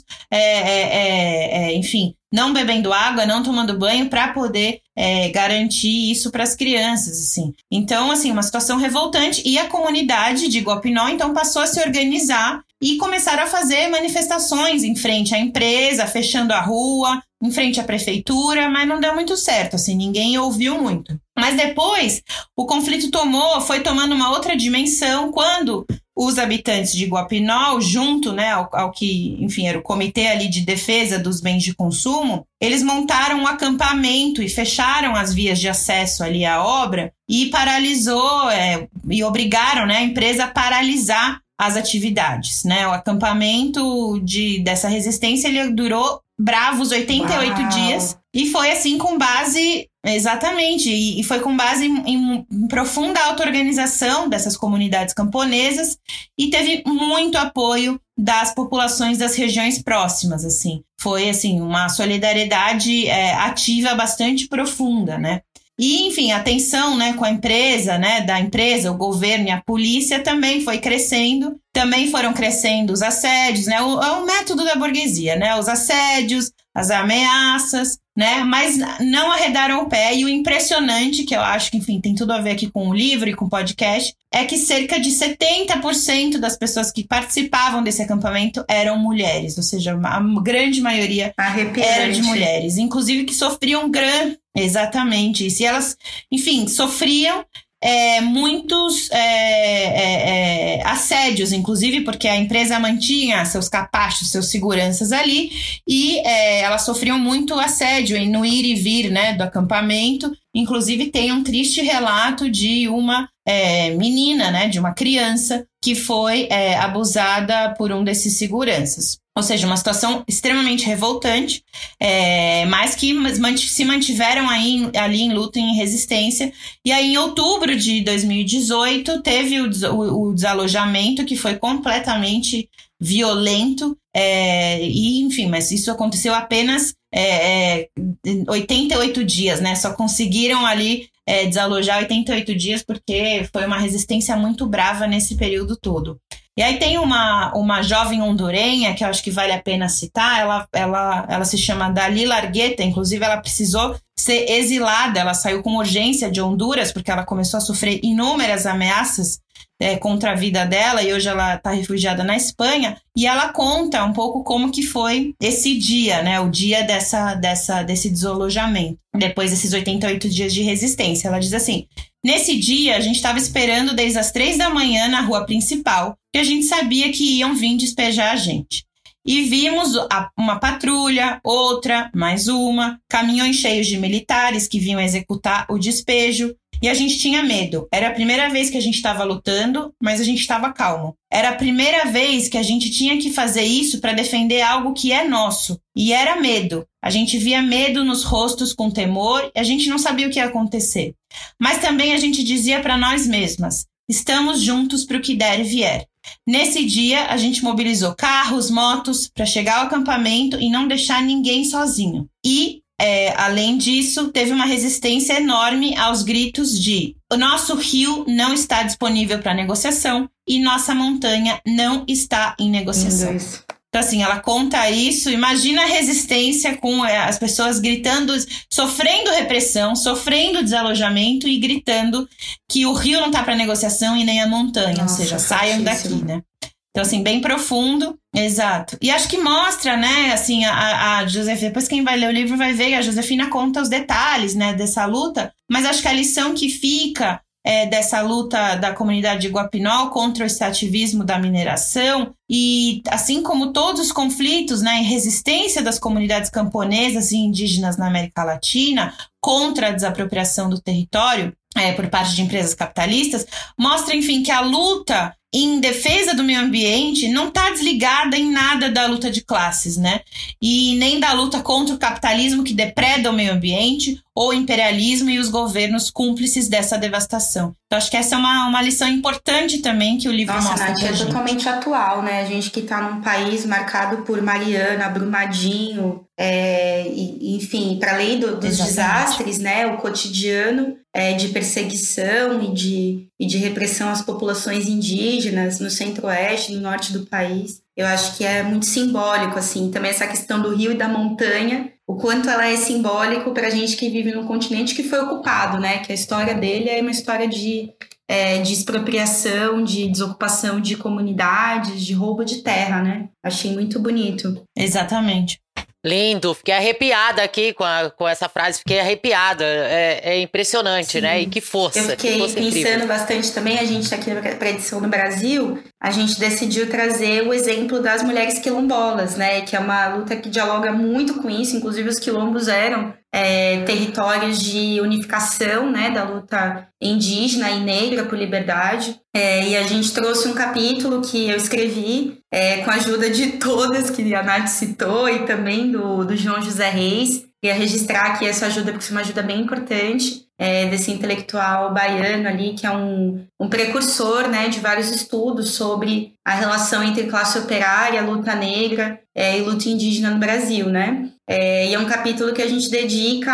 [SPEAKER 3] enfim, não bebendo água, não tomando banho para poder garantir isso para as crianças, assim. Então, assim, uma situação revoltante, e a comunidade de Guapinol, então, passou a se organizar e começaram a fazer manifestações em frente à empresa, fechando a rua, em frente à prefeitura, mas não deu muito certo, assim, ninguém ouviu muito. Mas depois, o conflito foi tomando uma outra dimensão quando os habitantes de Guapinol, junto, né, ao que, enfim, era o comitê ali de defesa dos bens de consumo, eles montaram um acampamento e fecharam as vias de acesso ali à obra e paralisou, e obrigaram, né, a empresa a paralisar as atividades, né? O acampamento dessa resistência, ele durou bravos 88 dias e foi assim com base, exatamente, e foi com base em profunda auto-organização dessas comunidades camponesas e teve muito apoio das populações das regiões próximas, assim. Foi, assim, uma solidariedade ativa bastante profunda, né? E, enfim, a tensão, né, com a empresa, né, da empresa, o governo e a polícia também foi crescendo. Também foram crescendo os assédios, né, o método da burguesia, né, os assédios, as ameaças, né, mas não arredaram o pé. E o impressionante, que eu acho que, enfim, tem tudo a ver aqui com o livro e com o podcast, é que cerca de 70% das pessoas que participavam desse acampamento eram mulheres, ou seja, a grande maioria era de mulheres, inclusive que sofriam exatamente isso. E elas, enfim, sofriam muitos assédios, inclusive porque a empresa mantinha seus capachos, seus seguranças ali, e elas sofriam muito assédio no ir e vir, né, do acampamento. Inclusive tem um triste relato de uma menina, né, de uma criança que foi abusada por um desses seguranças. Ou seja, uma situação extremamente revoltante, mas que se mantiveram ali em luta e em resistência. E aí, em outubro de 2018, teve o desalojamento, que foi completamente violento. E, enfim, mas isso aconteceu apenas 88 dias, né? Só conseguiram ali desalojar 88 dias, porque foi uma resistência muito brava nesse período todo. E aí tem uma jovem hondurenha, que eu acho que vale a pena citar, ela se chama Dalila Argueta, inclusive ela precisou ser exilada, ela saiu com urgência de Honduras, porque ela começou a sofrer inúmeras ameaças contra a vida dela, e hoje ela está refugiada na Espanha, e ela conta um pouco como que foi esse dia, né, o dia desse desalojamento, depois desses 88 dias de resistência. Ela diz assim: nesse dia, a gente estava esperando desde as 3 da manhã na rua principal, que a gente sabia que iam vir despejar a gente. E vimos uma patrulha, outra, mais uma, caminhões cheios de militares que vinham executar o despejo. E a gente tinha medo. Era a primeira vez que a gente estava lutando, mas a gente estava calmo. Era a primeira vez que a gente tinha que fazer isso para defender algo que é nosso. E era medo. A gente via medo nos rostos com temor e a gente não sabia o que ia acontecer. Mas também a gente dizia para nós mesmas: estamos juntos para o que der e vier. Nesse dia, a gente mobilizou carros, motos para chegar ao acampamento e não deixar ninguém sozinho. E além disso, teve uma resistência enorme aos gritos de: o nosso rio não está disponível para negociação e nossa montanha não está em negociação. Então, assim, ela conta isso. Imagina a resistência com as pessoas gritando, sofrendo repressão, sofrendo desalojamento e gritando que o rio não está para negociação e nem a montanha. Nossa, ou seja, saiam daqui, né? Então, assim, bem profundo. Exato. E acho que mostra, né, assim, a Josefina, depois quem vai ler o livro vai ver que a Josefina conta os detalhes, né, dessa luta, mas acho que a lição que fica dessa luta da comunidade de Guapinol contra o extrativismo da mineração, e assim como todos os conflitos, né, e resistência das comunidades camponesas e indígenas na América Latina contra a desapropriação do território por parte de empresas capitalistas, mostra, enfim, que a luta em defesa do meio ambiente não está desligada em nada da luta de classes, né? E nem da luta contra o capitalismo que depreda o meio ambiente ou o imperialismo e os governos cúmplices dessa devastação. Então, acho que essa é uma lição importante também que o livro mostra.
[SPEAKER 2] Nath, é totalmente atual, né? A gente que está num país marcado por Mariana, Brumadinho, enfim, para além dos desastres, né? O cotidiano de perseguição e de repressão às populações indígenas no centro-oeste, no norte do país. Eu acho que é muito simbólico, assim, também essa questão do rio e da montanha, o quanto ela é simbólico para a gente que vive num continente que foi ocupado, né? Que a história dele é uma história de expropriação, de desocupação de comunidades, de roubo de terra, né? Achei muito bonito.
[SPEAKER 3] Exatamente.
[SPEAKER 4] Lindo, fiquei arrepiada aqui com essa frase, fiquei arrepiada, é impressionante, sim, né? E que força.
[SPEAKER 2] Eu fiquei pensando incrível. Bastante também, a gente aqui para a edição do Brasil, a gente decidiu trazer o exemplo das mulheres quilombolas, né? Que é uma luta que dialoga muito com isso, inclusive os quilombos eram territórios de unificação, né? Da luta indígena e negra por liberdade. E a gente trouxe um capítulo que eu escrevi com a ajuda de todas, que a Nath citou, e também do João José Reis. Queria registrar aqui essa ajuda, porque foi uma ajuda bem importante, desse intelectual baiano ali, que é um precursor, né, de vários estudos sobre a relação entre classe operária, luta negra e luta indígena no Brasil, né? E é um capítulo que a gente dedica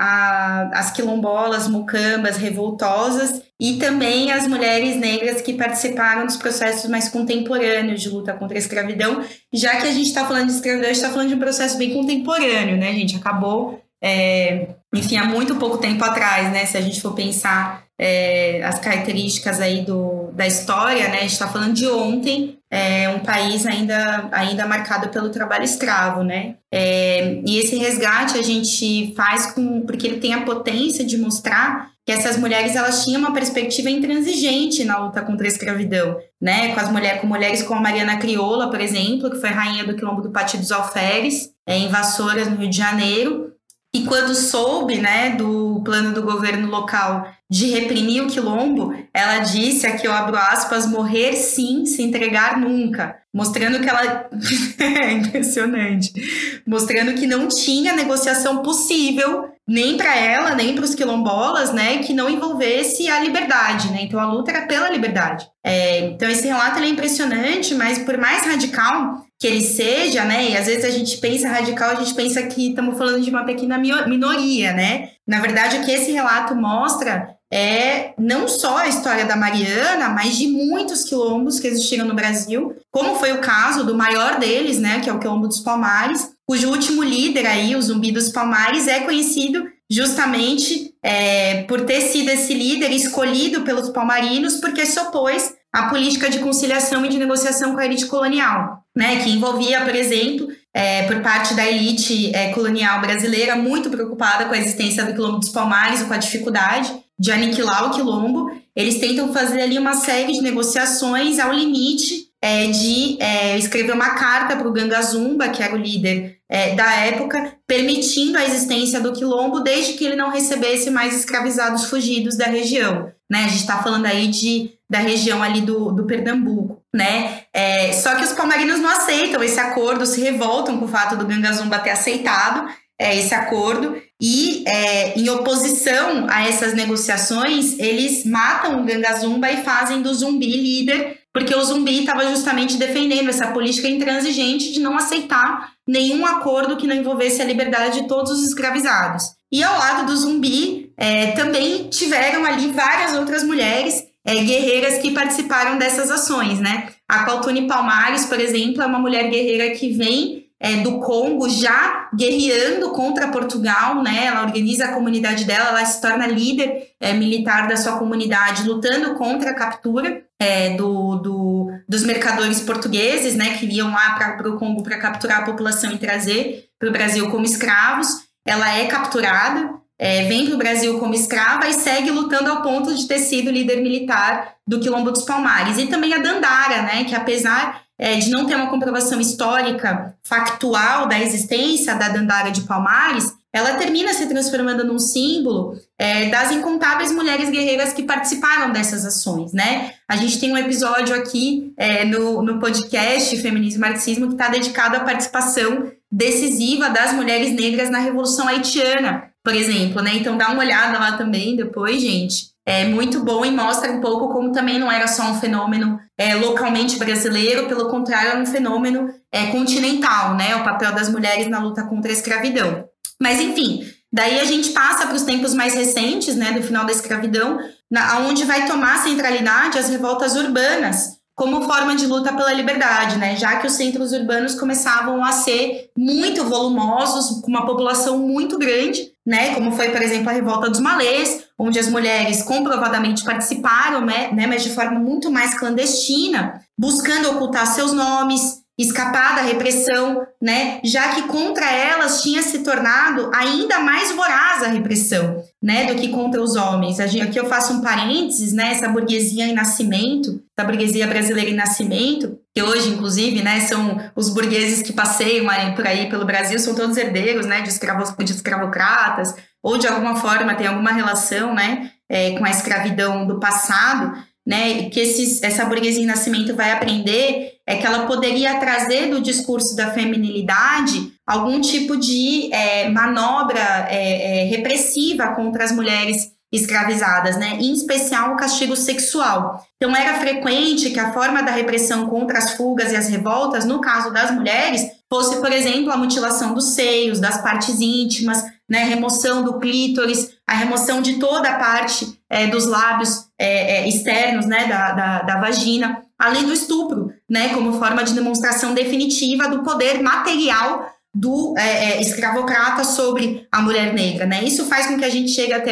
[SPEAKER 2] às quilombolas, mucambas, revoltosas, e também às mulheres negras que participaram dos processos mais contemporâneos de luta contra a escravidão, já que a gente está falando de escravidão, a gente está falando de um processo bem contemporâneo, né, gente? Acabou, enfim, há muito pouco tempo atrás, né? Se a gente for pensar as características aí da história, né? A gente está falando de ontem, um país ainda marcado pelo trabalho escravo, né? E esse resgate a gente faz porque ele tem a potência de mostrar que essas mulheres, elas tinham uma perspectiva intransigente na luta contra a escravidão, né? Com mulheres como a Mariana Crioula, por exemplo, que foi rainha do quilombo do Pati dos Alferes, em Vassouras, no Rio de Janeiro. E quando soube, né, do plano do governo local de reprimir o quilombo, ela disse, aqui eu abro aspas, morrer sim, se entregar nunca. Mostrando que ela... é impressionante. Mostrando que não tinha negociação possível, nem para ela, nem para os quilombolas, né, que não envolvesse a liberdade, né? Então a luta era pela liberdade. Então esse relato ele é impressionante, mas por mais radical que ele seja, né? E às vezes a gente pensa radical, a gente pensa que estamos falando de uma pequena minoria, né? Na verdade, o que esse relato mostra é não só a história da Mariana, mas de muitos quilombos que existiram no Brasil, como foi o caso do maior deles, né? Que é o Quilombo dos Palmares, cujo último líder aí, o Zumbi dos Palmares, é conhecido justamente por ter sido esse líder escolhido pelos palmarinos porque se opôs à política de conciliação e de negociação com a elite colonial, né, que envolvia, por exemplo, por parte da elite colonial brasileira, muito preocupada com a existência do Quilombo dos Palmares e com a dificuldade de aniquilar o quilombo. Eles tentam fazer ali uma série de negociações ao limite de escrever uma carta para o Ganga Zumba, que era o líder da época, permitindo a existência do quilombo desde que ele não recebesse mais escravizados fugidos da região. Né? A gente está falando aí da região ali do Pernambuco. Né? Só que os palmarinos não aceitam esse acordo, se revoltam com o fato do Ganga Zumba ter aceitado esse acordo e, em oposição a essas negociações, eles matam o Ganga Zumba e fazem do Zumbi líder, porque o Zumbi estava justamente defendendo essa política intransigente de não aceitar nenhum acordo que não envolvesse a liberdade de todos os escravizados. E ao lado do Zumbi, também tiveram ali várias outras mulheres guerreiras que participaram dessas ações, né? A Kwaltuni Palmares, por exemplo, é uma mulher guerreira que vem do Congo já guerreando contra Portugal, né? Ela organiza a comunidade dela, ela se torna líder militar da sua comunidade, lutando contra a captura dos mercadores portugueses, né? Que iam lá para o Congo para capturar a população e trazer para o Brasil como escravos. Ela é capturada, vem para o Brasil como escrava e segue lutando ao ponto de ter sido líder militar do Quilombo dos Palmares. E também a Dandara, né? Que apesar de não ter uma comprovação histórica factual da existência da Dandara de Palmares, ela termina se transformando num símbolo das incontáveis mulheres guerreiras que participaram dessas ações, né? A gente tem um episódio aqui no podcast Feminismo e Marxismo que está dedicado à participação decisiva das mulheres negras na Revolução Haitiana, por exemplo, né? Então dá uma olhada lá também depois, gente. É muito bom e mostra um pouco como também não era só um fenômeno localmente brasileiro, pelo contrário, era um fenômeno continental, né? O papel das mulheres na luta contra a escravidão. Mas, enfim, daí a gente passa para os tempos mais recentes, né, do final da escravidão, onde vai tomar centralidade as revoltas urbanas como forma de luta pela liberdade, né? Já que os centros urbanos começavam a ser muito volumosos, com uma população muito grande, né? Como foi, por exemplo, a Revolta dos Malês, onde as mulheres comprovadamente participaram, né? Mas de forma muito mais clandestina, buscando ocultar seus nomes, escapar da repressão, né? Já que contra elas tinha se tornado ainda mais voraz a repressão, né? Do que contra os homens. Aqui eu faço um parênteses, né? Essa burguesia em nascimento, essa burguesia brasileira em nascimento, que hoje, inclusive, né, são os burgueses que passeiam por aí pelo Brasil, são todos herdeiros, né? De escravocratas, ou de alguma forma tem alguma relação, né? Com a escravidão do passado, né, que essa burguesia em nascimento vai aprender que ela poderia trazer do discurso da feminilidade algum tipo de manobra repressiva contra as mulheres escravizadas, né, em especial o castigo sexual. Então era frequente que a forma da repressão contra as fugas e as revoltas, no caso das mulheres, fosse, por exemplo, a mutilação dos seios, das partes íntimas, né, remoção do clítoris, a remoção de toda a parte dos lábios externos, né, da vagina, além do estupro, né, como forma de demonstração definitiva do poder material do escravocrata sobre a mulher negra, né? Isso faz com que a gente chegue até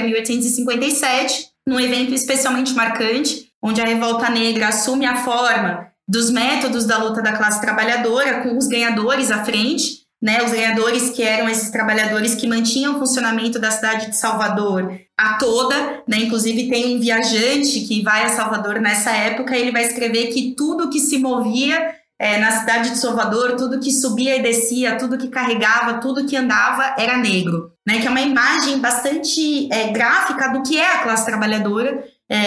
[SPEAKER 2] 1857, num evento especialmente marcante, onde a revolta negra assume a forma dos métodos da luta da classe trabalhadora, com os ganhadores à frente, né, os ganhadores que eram esses trabalhadores que mantinham o funcionamento da cidade de Salvador a toda, né, inclusive tem um viajante que vai a Salvador nessa época e ele vai escrever que tudo que se movia na cidade de Salvador, tudo que subia e descia, tudo que carregava, tudo que andava era negro, né, que é uma imagem bastante gráfica do que é a classe trabalhadora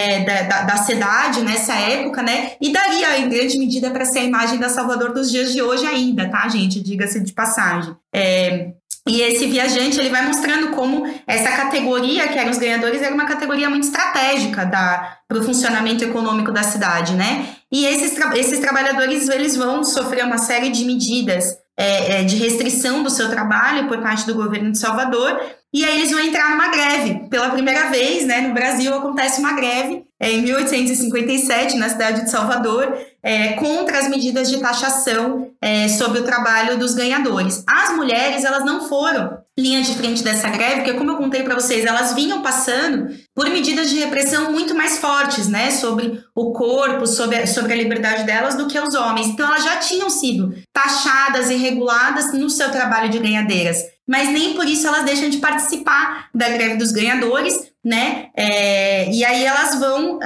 [SPEAKER 2] da cidade nessa época, né? E daria em grande medida para ser a imagem da Salvador dos dias de hoje ainda, tá, gente? Diga-se de passagem. E esse viajante, ele vai mostrando como essa categoria, que eram os ganhadores, era uma categoria muito estratégica para o funcionamento econômico da cidade, né? E esses trabalhadores, eles vão sofrer uma série de medidas de restrição do seu trabalho por parte do governo de Salvador, e aí eles vão entrar numa greve. Pela primeira vez, né, no Brasil acontece uma greve em 1857, na cidade de Salvador, contra as medidas de taxação sobre o trabalho dos ganhadores. As mulheres, elas não foram linha de frente dessa greve, porque, como eu contei para vocês, elas vinham passando por medidas de repressão muito mais fortes, né, sobre o corpo, sobre a liberdade delas, do que os homens. Então, elas já tinham sido taxadas e reguladas no seu trabalho de ganhadeiras, mas nem por isso elas deixam de participar da greve dos ganhadores, né? E aí elas vão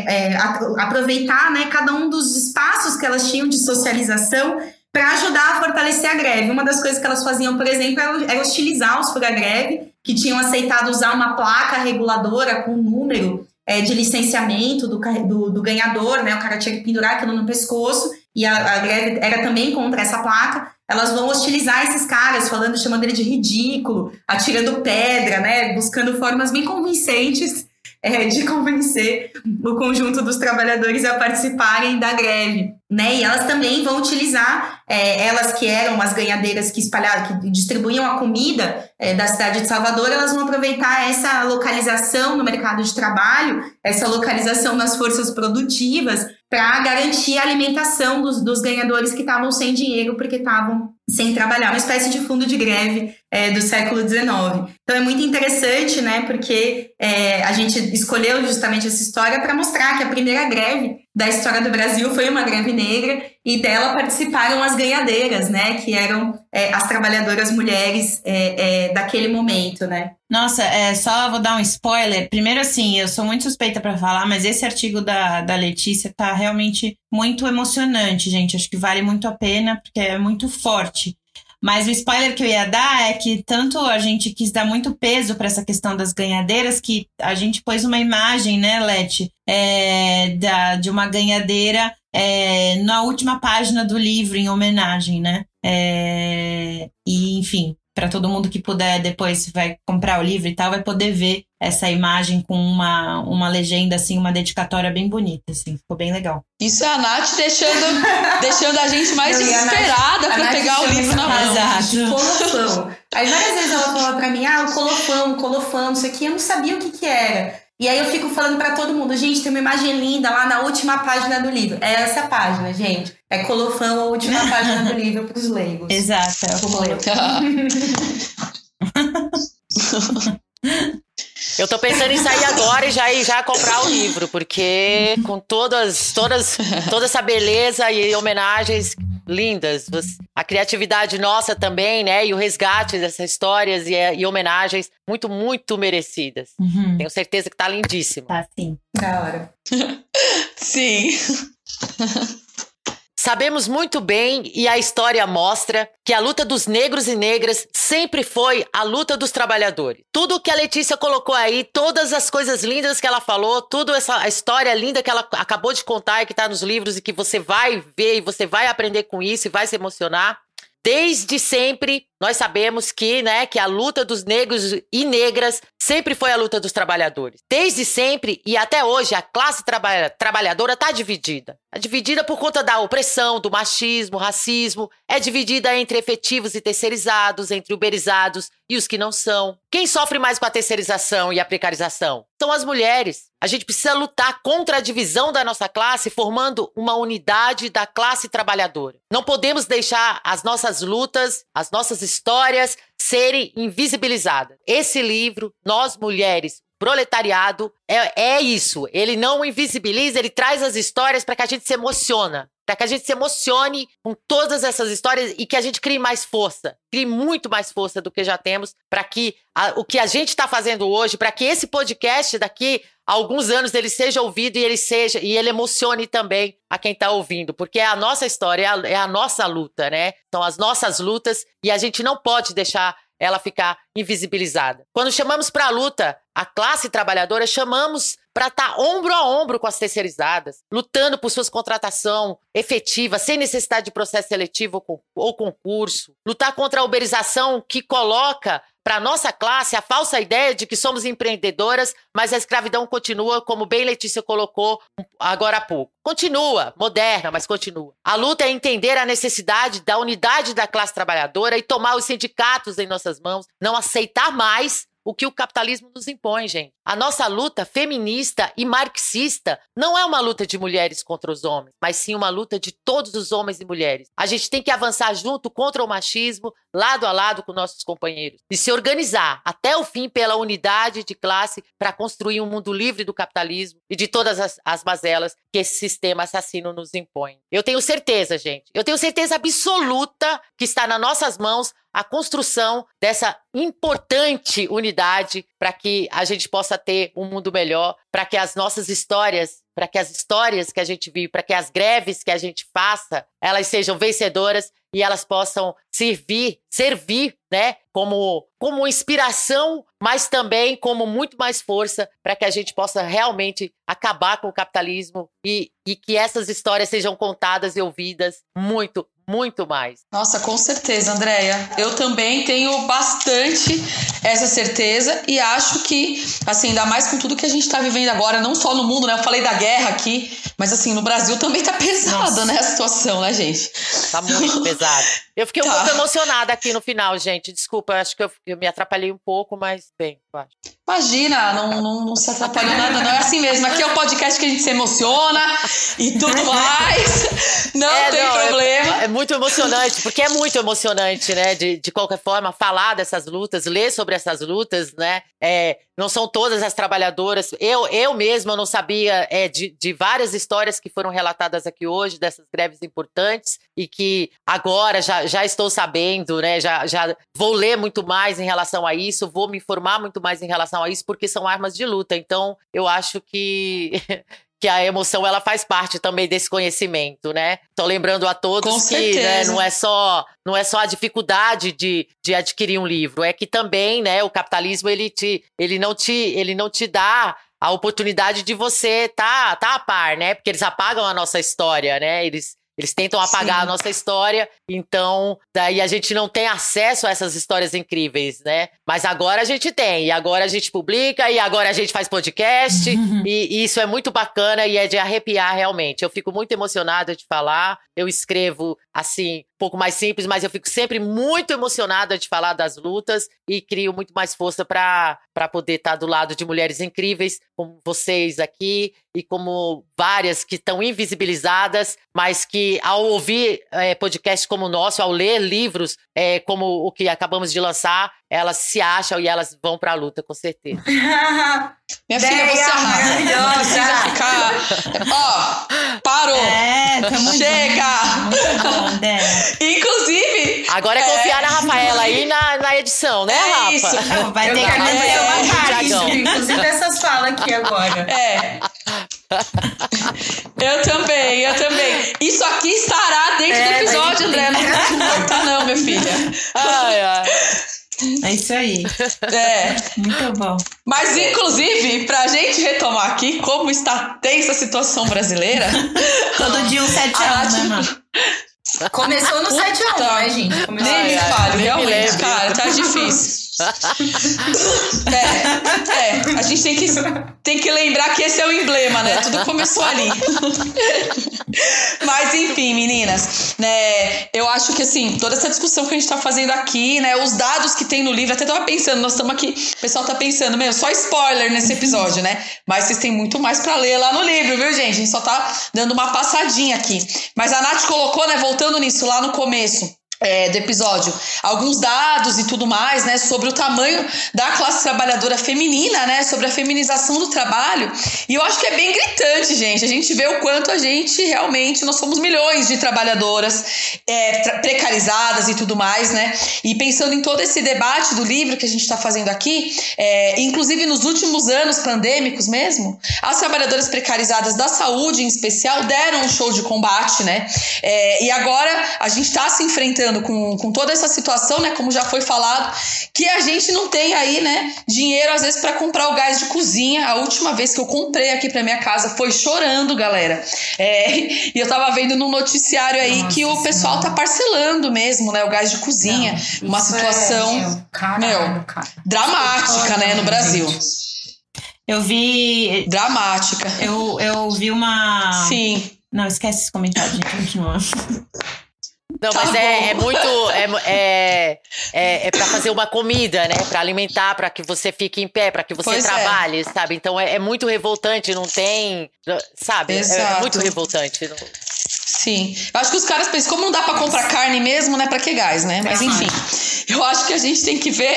[SPEAKER 2] aproveitar, né, cada um dos espaços que elas tinham de socialização para ajudar a fortalecer a greve. Uma das coisas que elas faziam, por exemplo, era hostilizar os fura-greve, que tinham aceitado usar uma placa reguladora com número de licenciamento do ganhador, né? O cara tinha que pendurar aquilo no pescoço, e a greve era também contra essa placa. Elas vão hostilizar esses caras, chamando ele de ridículo, atirando pedra, né? Buscando formas bem convincentes de convencer o conjunto dos trabalhadores a participarem da greve, né? E elas também vão utilizar, elas que eram as ganhadeiras que distribuíam a comida da cidade de Salvador, elas vão aproveitar essa localização no mercado de trabalho, essa localização nas forças produtivas, para garantir a alimentação dos ganhadores que estavam sem dinheiro porque estavam sem trabalhar, uma espécie de fundo de greve do século XIX. Então é muito interessante, né, porque a gente escolheu justamente essa história para mostrar que a primeira greve da história do Brasil foi uma greve negra, e dela participaram as ganhadeiras, né, que eram as trabalhadoras mulheres daquele momento, né.
[SPEAKER 3] Nossa, só vou dar um spoiler. Primeiro, assim, eu sou muito suspeita para falar, mas esse artigo da Letícia tá realmente muito emocionante, gente. Acho que vale muito a pena, porque é muito forte. Mas o spoiler que eu ia dar é que tanto a gente quis dar muito peso para essa questão das ganhadeiras, que a gente pôs uma imagem, né, Leti, de uma ganhadeira na última página do livro, em homenagem, né? E, enfim, para todo mundo que puder depois vai comprar o livro e tal, vai poder ver essa imagem com uma legenda, assim, uma dedicatória bem bonita, assim, ficou bem legal.
[SPEAKER 1] Isso é a Nath deixando a gente mais desesperada para pegar o livro na mão.
[SPEAKER 3] Exato.
[SPEAKER 2] Colofão. Aí várias vezes ela falou pra mim, o colofão, isso aqui, eu não sabia o que era. E aí eu fico falando pra todo mundo, gente, tem uma imagem linda lá na última página do livro. É essa página, gente. É colofão, a última página do livro pros leigos.
[SPEAKER 3] Exato, é o colofão.
[SPEAKER 4] Eu tô pensando em sair agora e já comprar o livro, porque com toda essa beleza e homenagens lindas, a criatividade nossa também, né, e o resgate dessas histórias e homenagens muito, muito merecidas.
[SPEAKER 3] Uhum.
[SPEAKER 4] Tenho certeza que tá lindíssimo.
[SPEAKER 3] Tá, sim.
[SPEAKER 2] Da hora.
[SPEAKER 1] Sim.
[SPEAKER 4] Sabemos muito bem, e a história mostra, que a luta dos negros e negras sempre foi a luta dos trabalhadores. Tudo que a Letícia colocou aí, todas as coisas lindas que ela falou, toda a história linda que ela acabou de contar e que está nos livros e que você vai ver e você vai aprender com isso e vai se emocionar. Desde sempre, nós sabemos que a luta dos negros e negras sempre foi a luta dos trabalhadores. Desde sempre e até hoje, a classe trabalhadora está dividida. É dividida por conta da opressão, do machismo, racismo. É dividida entre efetivos e terceirizados, entre uberizados e os que não são. Quem sofre mais com a terceirização e a precarização? São as mulheres. A gente precisa lutar contra a divisão da nossa classe, formando uma unidade da classe trabalhadora. Não podemos deixar as nossas lutas, as nossas histórias serem invisibilizadas. Esse livro, Nós Mulheres, Proletariado, é isso. Ele não invisibiliza, ele traz as histórias para que a gente se emocione. Para que a gente se emocione com todas essas histórias e que a gente crie mais força. Crie muito mais força do que já temos para que o que a gente está fazendo hoje, para que esse podcast daqui a alguns anos ele seja ouvido e ele emocione também a quem está ouvindo. Porque é a nossa história, é a nossa luta, né? São as nossas lutas e a gente não pode deixar ela ficar invisibilizada. Quando chamamos para a luta a classe trabalhadora, chamamos para estar ombro a ombro com as terceirizadas, lutando por suas contratação efetiva, sem necessidade de processo seletivo ou concurso, lutar contra a uberização que coloca para a nossa classe a falsa ideia de que somos empreendedoras, mas a escravidão continua, como bem Letícia colocou agora há pouco. Continua, moderna, mas continua. A luta é entender a necessidade da unidade da classe trabalhadora e tomar os sindicatos em nossas mãos, não aceitar mais o que o capitalismo nos impõe, gente. A nossa luta feminista e marxista não é uma luta de mulheres contra os homens, mas sim uma luta de todos os homens e mulheres. A gente tem que avançar junto contra o machismo, lado a lado com nossos companheiros, e se organizar até o fim pela unidade de classe para construir um mundo livre do capitalismo e de todas as mazelas que esse sistema assassino nos impõe. Eu tenho certeza, gente, eu tenho certeza absoluta que está nas nossas mãos a construção dessa importante unidade para que a gente possa ter um mundo melhor, para que as nossas histórias, para que as histórias que a gente vive, para que as greves que a gente faça, elas sejam vencedoras e elas possam servir, né, como inspiração, mas também como muito mais força para que a gente possa realmente acabar com o capitalismo e que essas histórias sejam contadas e ouvidas muito, muito mais.
[SPEAKER 1] Nossa, com certeza, Andréia. Eu também tenho bastante essa certeza e acho que, assim, ainda mais com tudo que a gente tá vivendo agora, não só no mundo, né? Eu falei da guerra aqui, mas assim, no Brasil também tá pesada, né, a situação, né, gente?
[SPEAKER 4] Tá muito pesado. Eu fiquei um pouco emocionada aqui no final, gente. Desculpa, acho que eu me atrapalhei um pouco, mas bem, eu acho.
[SPEAKER 1] Imagina, não se atrapalhou nada, não é assim mesmo. Aqui é um podcast que a gente se emociona e tudo mais. Não tem problema.
[SPEAKER 4] É muito emocionante, porque é muito emocionante, né? De qualquer forma, falar dessas lutas, ler sobre essas lutas, né? Não são todas as trabalhadoras. Eu mesma não sabia de várias histórias que foram relatadas aqui hoje, dessas greves importantes, e que agora já estou sabendo, né? Já vou ler muito mais em relação a isso, vou me informar muito mais em relação a isso, porque são armas de luta. Então, eu acho que a emoção, ela faz parte também desse conhecimento, né? Tô lembrando a todos que, né, não é só a dificuldade de adquirir um livro, é que também, né, o capitalismo, ele não te dá a oportunidade de você tá a par, né? Porque eles apagam a nossa história, né? Eles tentam apagar a nossa história, então daí a gente não tem acesso a essas histórias incríveis, né? Mas agora a gente tem, e agora a gente publica, e agora a gente faz podcast, e isso é muito bacana e é de arrepiar realmente. Eu fico muito emocionada de falar, eu escrevo assim, um pouco mais simples, mas eu fico sempre muito emocionada de falar das lutas e crio muito mais força para poder estar do lado de mulheres incríveis como vocês aqui e como várias que estão invisibilizadas, mas que ao ouvir podcasts como o nosso, ao ler livros como o que acabamos de lançar, elas se acham e elas vão pra luta, com certeza.
[SPEAKER 1] Minha filha, você arrasa. Precisa ficar... Ó, parou. Chega!
[SPEAKER 3] Muito bom,
[SPEAKER 1] Inclusive...
[SPEAKER 4] Agora é confiar na Rafaela aí na edição, né, Rafa?
[SPEAKER 2] Isso.
[SPEAKER 3] Vai ter que fazer uma parte.
[SPEAKER 2] Inclusive essas falas aqui agora.
[SPEAKER 1] Eu também. Isso aqui estará dentro do episódio, André. Não vai cortar não, minha filha.
[SPEAKER 3] É isso aí. Muito bom.
[SPEAKER 1] Mas, inclusive, pra gente retomar aqui como está tensa a situação brasileira...
[SPEAKER 3] Todo dia um 7x1, né, mano?
[SPEAKER 2] Começou no 7x1, né, gente?
[SPEAKER 1] Nem me fale, realmente, cara, tá difícil. A gente tem que lembrar que esse é o emblema, né? Tudo começou ali. Mas enfim, meninas, né? Eu acho que assim, toda essa discussão que a gente tá fazendo aqui, né? Os dados que tem no livro, até tava pensando, nós estamos aqui, o pessoal tá pensando, só spoiler nesse episódio, né? Mas vocês têm muito mais pra ler lá no livro, viu, gente? A gente só tá dando uma passadinha aqui. Mas a Nath colocou, né? Voltando nisso lá no começo do episódio, alguns dados e tudo mais, né, sobre o tamanho da classe trabalhadora feminina, né, sobre a feminização do trabalho, e eu acho que é bem gritante, gente, a gente vê o quanto a gente realmente, nós somos milhões de trabalhadoras precarizadas e tudo mais, né, e pensando em todo esse debate do livro que a gente está fazendo aqui, inclusive nos últimos anos pandêmicos mesmo, as trabalhadoras precarizadas da saúde, em especial, deram um show de combate, né, e agora a gente está se enfrentando trabalhando com toda essa situação, né, como já foi falado, que a gente não tem aí, né, dinheiro às vezes para comprar o gás de cozinha. A última vez que eu comprei aqui para minha casa foi chorando, galera. E eu tava vendo no noticiário aí que o pessoal tá parcelando mesmo, né, o gás de cozinha. Não, uma situação dramática, né, no Brasil.
[SPEAKER 3] Eu vi...
[SPEAKER 1] Dramática.
[SPEAKER 3] Eu vi uma...
[SPEAKER 1] Sim.
[SPEAKER 3] Não, esquece esse comentário, gente. Continua.
[SPEAKER 4] Não, mas é muito... É pra fazer uma comida, né? Pra alimentar, pra que você fique em pé, pra que você trabalhe, sabe? Então é muito revoltante, não tem... Sabe? É muito revoltante. Não...
[SPEAKER 1] Sim. Eu acho que os caras pensam, como não dá pra comprar carne mesmo, né? Pra que gás, né? Mas enfim, eu acho que a gente tem que ver...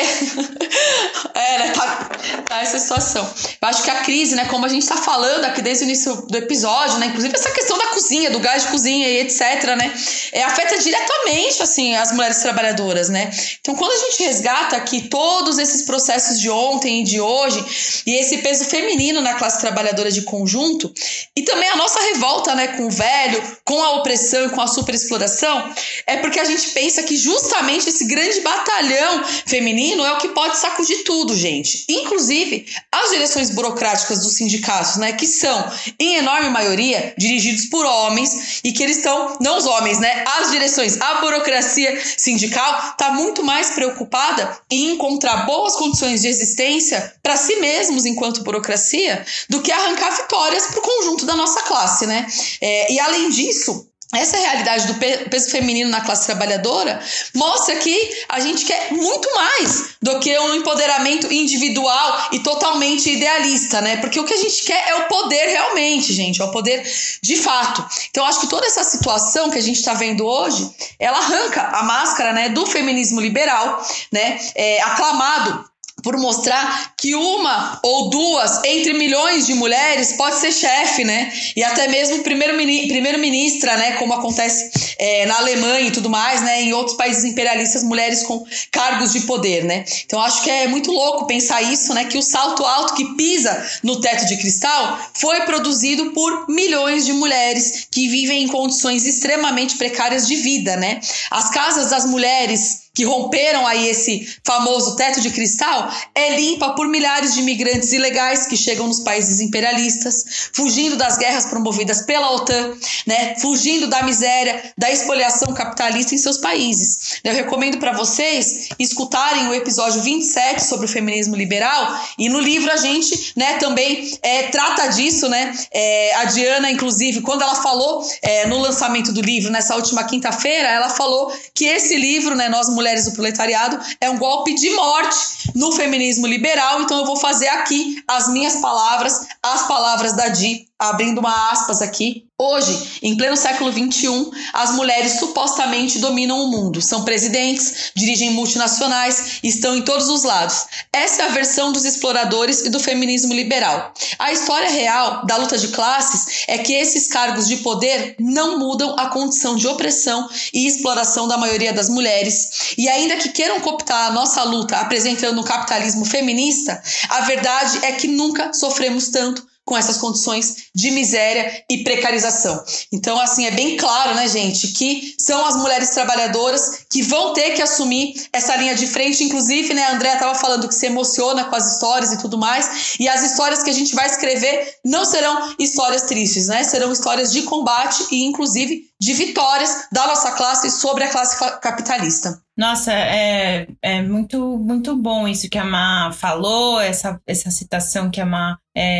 [SPEAKER 1] né? Tá essa situação. Eu acho que a crise, né? Como a gente tá falando aqui desde o início do episódio, né? Inclusive essa questão da cozinha, do gás de cozinha e etc, né? Afeta diretamente, assim, as mulheres trabalhadoras, né? Então, quando a gente resgata aqui todos esses processos de ontem e de hoje, e esse peso feminino na classe trabalhadora de conjunto, e também a nossa revolta, né? Com o velho, com a opressão e com a superexploração, é porque a gente pensa que justamente esse grande batalhão feminino é o que pode sacudir tudo, gente. Inclusive, as direções burocráticas dos sindicatos, né, que são, em enorme maioria, dirigidos por homens, e que eles estão, não os homens, né, as direções, a burocracia sindical está muito mais preocupada em encontrar boas condições de existência para si mesmos enquanto burocracia, do que arrancar vitórias para o conjunto da nossa classe, né? E além disso, essa realidade do peso feminino na classe trabalhadora mostra que a gente quer muito mais do que um empoderamento individual e totalmente idealista, né? Porque o que a gente quer é o poder realmente, gente, é o poder de fato. Então, acho que toda essa situação que a gente está vendo hoje, ela arranca a máscara, né, do feminismo liberal, né, aclamado por mostrar que uma ou duas entre milhões de mulheres pode ser chefe, né? E até mesmo primeiro-ministra, né? Como acontece na Alemanha e tudo mais, né? Em outros países imperialistas, mulheres com cargos de poder, né? Então, acho que é muito louco pensar isso, né? Que o salto alto que pisa no teto de cristal foi produzido por milhões de mulheres que vivem em condições extremamente precárias de vida, né? As casas das mulheres que romperam aí esse famoso teto de cristal, é limpa por milhares de imigrantes ilegais que chegam nos países imperialistas, fugindo das guerras promovidas pela OTAN, né, fugindo da miséria, da espoliação capitalista em seus países. Eu recomendo para vocês escutarem o episódio 27 sobre o feminismo liberal, e no livro a gente, né, também trata disso, né? A Diana, inclusive, quando ela falou no lançamento do livro, nessa última quinta-feira, ela falou que esse livro, né, Nós Mulheres do Proletariado, é um golpe de morte no feminismo liberal. Então eu vou fazer aqui as minhas palavras, as palavras da Di, abrindo uma aspas aqui. Hoje, em pleno século XXI, as mulheres supostamente dominam o mundo. São presidentes, dirigem multinacionais, estão em todos os lados. Essa é a versão dos exploradores e do feminismo liberal. A história real da luta de classes é que esses cargos de poder não mudam a condição de opressão e exploração da maioria das mulheres. E ainda que queiram cooptar a nossa luta apresentando um capitalismo feminista, a verdade é que nunca sofremos tanto com essas condições de miséria e precarização. Então, assim, é bem claro, né, gente, que são as mulheres trabalhadoras que vão ter que assumir essa linha de frente. Inclusive, né, a Andréa estava falando que se emociona com as histórias e tudo mais, e as histórias que a gente vai escrever não serão histórias tristes, né, serão histórias de combate e, inclusive, de vitórias da nossa classe sobre a classe capitalista.
[SPEAKER 3] Nossa, é muito, muito bom isso que a Má falou, essa citação que a Má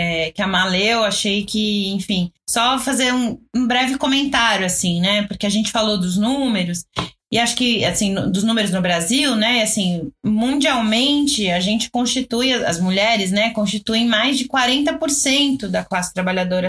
[SPEAKER 3] leu. Achei que, enfim, só fazer um breve comentário, assim, né? Porque a gente falou dos números, e acho que, assim, dos números no Brasil, né? Assim, mundialmente, a gente constitui, as mulheres, né? Constituem mais de 40% da classe trabalhadora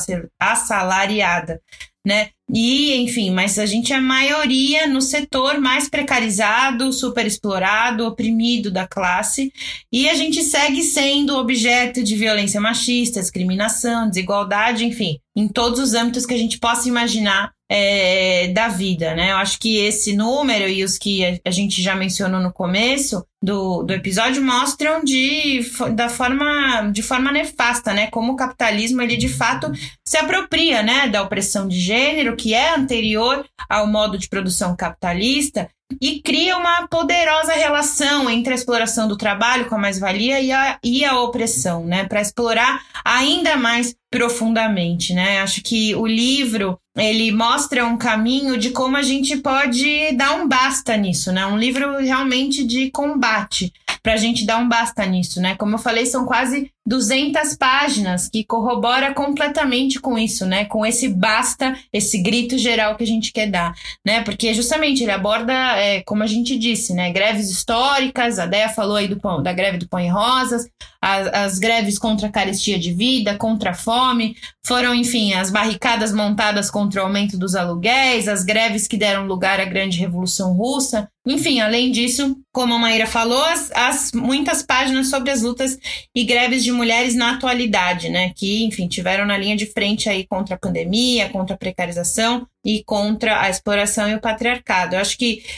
[SPEAKER 3] assalariada, né? E, enfim, mas a gente é a maioria no setor mais precarizado, superexplorado, oprimido da classe, e a gente segue sendo objeto de violência machista, discriminação, desigualdade, enfim, em todos os âmbitos que a gente possa imaginar da vida, né? Eu acho que esse número e os que a gente já mencionou no começo do episódio mostram de forma nefasta, né? Como o capitalismo, ele de fato se apropria, né, da opressão de gênero, que é anterior ao modo de produção capitalista, e cria uma poderosa relação entre a exploração do trabalho com a mais-valia e a opressão, né? Para explorar ainda mais profundamente, né? Acho que o livro, ele mostra um caminho de como a gente pode dar um basta nisso, né? Um livro realmente de combate pra gente dar um basta nisso, né? Como eu falei, são quase 200 páginas que corrobora completamente com isso, né? Com esse basta, esse grito geral que a gente quer dar, né? Porque justamente ele aborda, como a gente disse, né? Greves históricas, a Déia falou aí da greve do Pão e Rosas, as greves contra a carestia de vida, contra a fome, foram, enfim, as barricadas montadas contra o aumento dos aluguéis, as greves que deram lugar à grande Revolução Russa. Enfim, além disso, como a Maíra falou, as muitas páginas sobre as lutas e greves de mulheres na atualidade, né? Que, enfim, tiveram na linha de frente aí contra a pandemia, contra a precarização e contra a exploração e o patriarcado. Eu acho que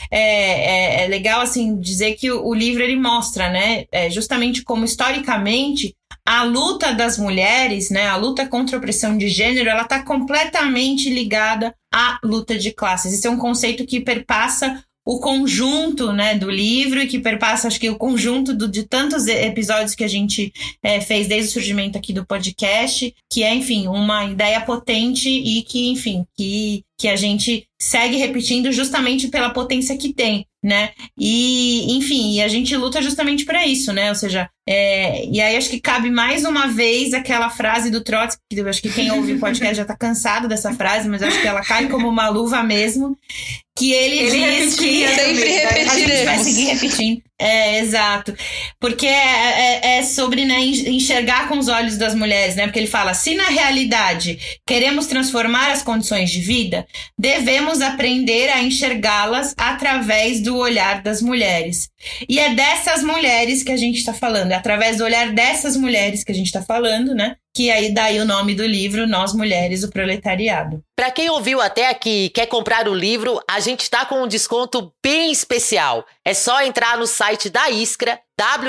[SPEAKER 3] é legal, assim, dizer que o livro, ele mostra, né? Justamente como, historicamente, a luta das mulheres, né? A luta contra a opressão de gênero, ela está completamente ligada à luta de classes. Esse é um conceito que perpassa o conjunto, né, do livro, e que perpassa, acho que o conjunto de tantos episódios que a gente fez desde o surgimento aqui do podcast, que é, enfim, uma ideia potente e que, enfim, que a gente segue repetindo justamente pela potência que tem, né? E, enfim, a gente luta justamente para isso, né? Ou seja, e aí acho que cabe mais uma vez aquela frase do Trotsky, que eu acho que quem ouve o podcast já tá cansado dessa frase, mas acho que ela cai como uma luva mesmo, que ele diz que
[SPEAKER 1] sempre repetiremos.
[SPEAKER 3] A gente vai seguir repetindo. Exato. Porque é sobre, né, enxergar com os olhos das mulheres, né? Porque ele fala, se na realidade queremos transformar as condições de vida, devemos aprender a enxergá-las através do olhar das mulheres. E é dessas mulheres que a gente está falando, é através do olhar dessas mulheres que a gente está falando, né? Que aí daí o nome do livro, Nós Mulheres, o Proletariado.
[SPEAKER 4] Para quem ouviu até aqui e quer comprar o livro, a gente está com um desconto bem especial. É só entrar no site da Iskra,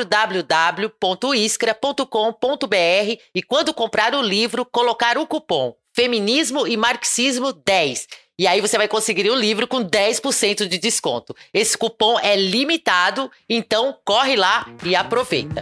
[SPEAKER 4] www.iskra.com.br, e quando comprar o livro, colocar o cupom Feminismo e Marxismo 10. E aí você vai conseguir o livro com 10% de desconto. Esse cupom é limitado, então corre lá e aproveita.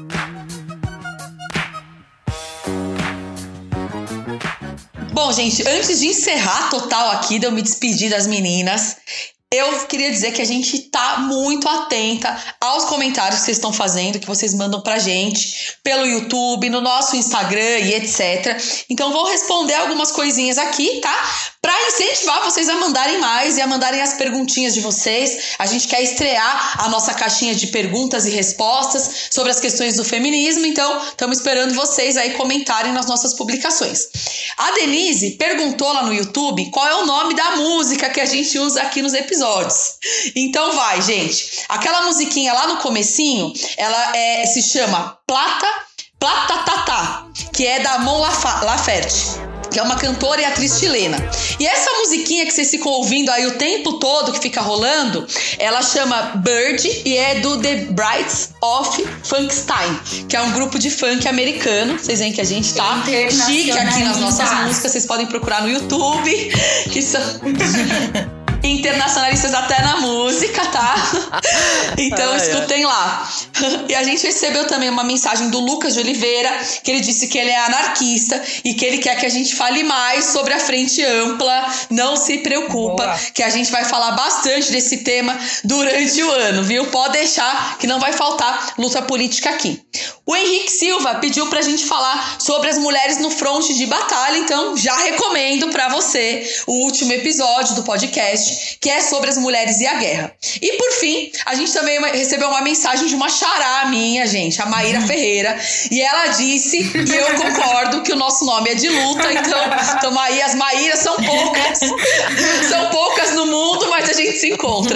[SPEAKER 1] Bom, gente, antes de encerrar total aqui, de eu me despedir das meninas, eu queria dizer que a gente tá muito atenta aos comentários que vocês estão fazendo, que vocês mandam pra gente pelo YouTube, no nosso Instagram e etc. Então vou responder algumas coisinhas aqui, tá? Pra incentivar vocês a mandarem mais e a mandarem as perguntinhas de vocês. A gente quer estrear a nossa caixinha de perguntas e respostas sobre as questões do feminismo, então estamos esperando vocês aí comentarem nas nossas publicações. A Denise perguntou lá no YouTube qual é o nome da música que a gente usa aqui nos episódios. Então vai, gente. Aquela musiquinha lá no comecinho, ela se chama Plata Tatá, que é da Mon Laferte, que é uma cantora e atriz chilena. E essa musiquinha que vocês ficam ouvindo aí o tempo todo, que fica rolando, ela chama Bird e é do The Brides of Funkstein, que é um grupo de funk americano. Vocês veem que a gente tá chique aqui nas nossas músicas, vocês podem procurar no YouTube, que são... internacionalistas até na música, tá? Então escutem lá. E a gente recebeu também uma mensagem do Lucas de Oliveira, que ele disse que ele é anarquista e que ele quer que a gente fale mais sobre a Frente Ampla. Não se preocupa, boa, que a gente vai falar bastante desse tema durante o ano, viu? Pode deixar que não vai faltar luta política aqui. O Henrique Silva pediu pra gente falar sobre as mulheres no fronte de batalha, então já recomendo pra você o último episódio do podcast, que é sobre as mulheres e a guerra. E por fim, a gente também recebeu uma mensagem de uma xará minha, gente, a Maíra Ferreira, e ela disse, e eu concordo, que o nosso nome é de luta, então aí as Maíras são poucas, são poucas no mundo, mas a gente se encontra.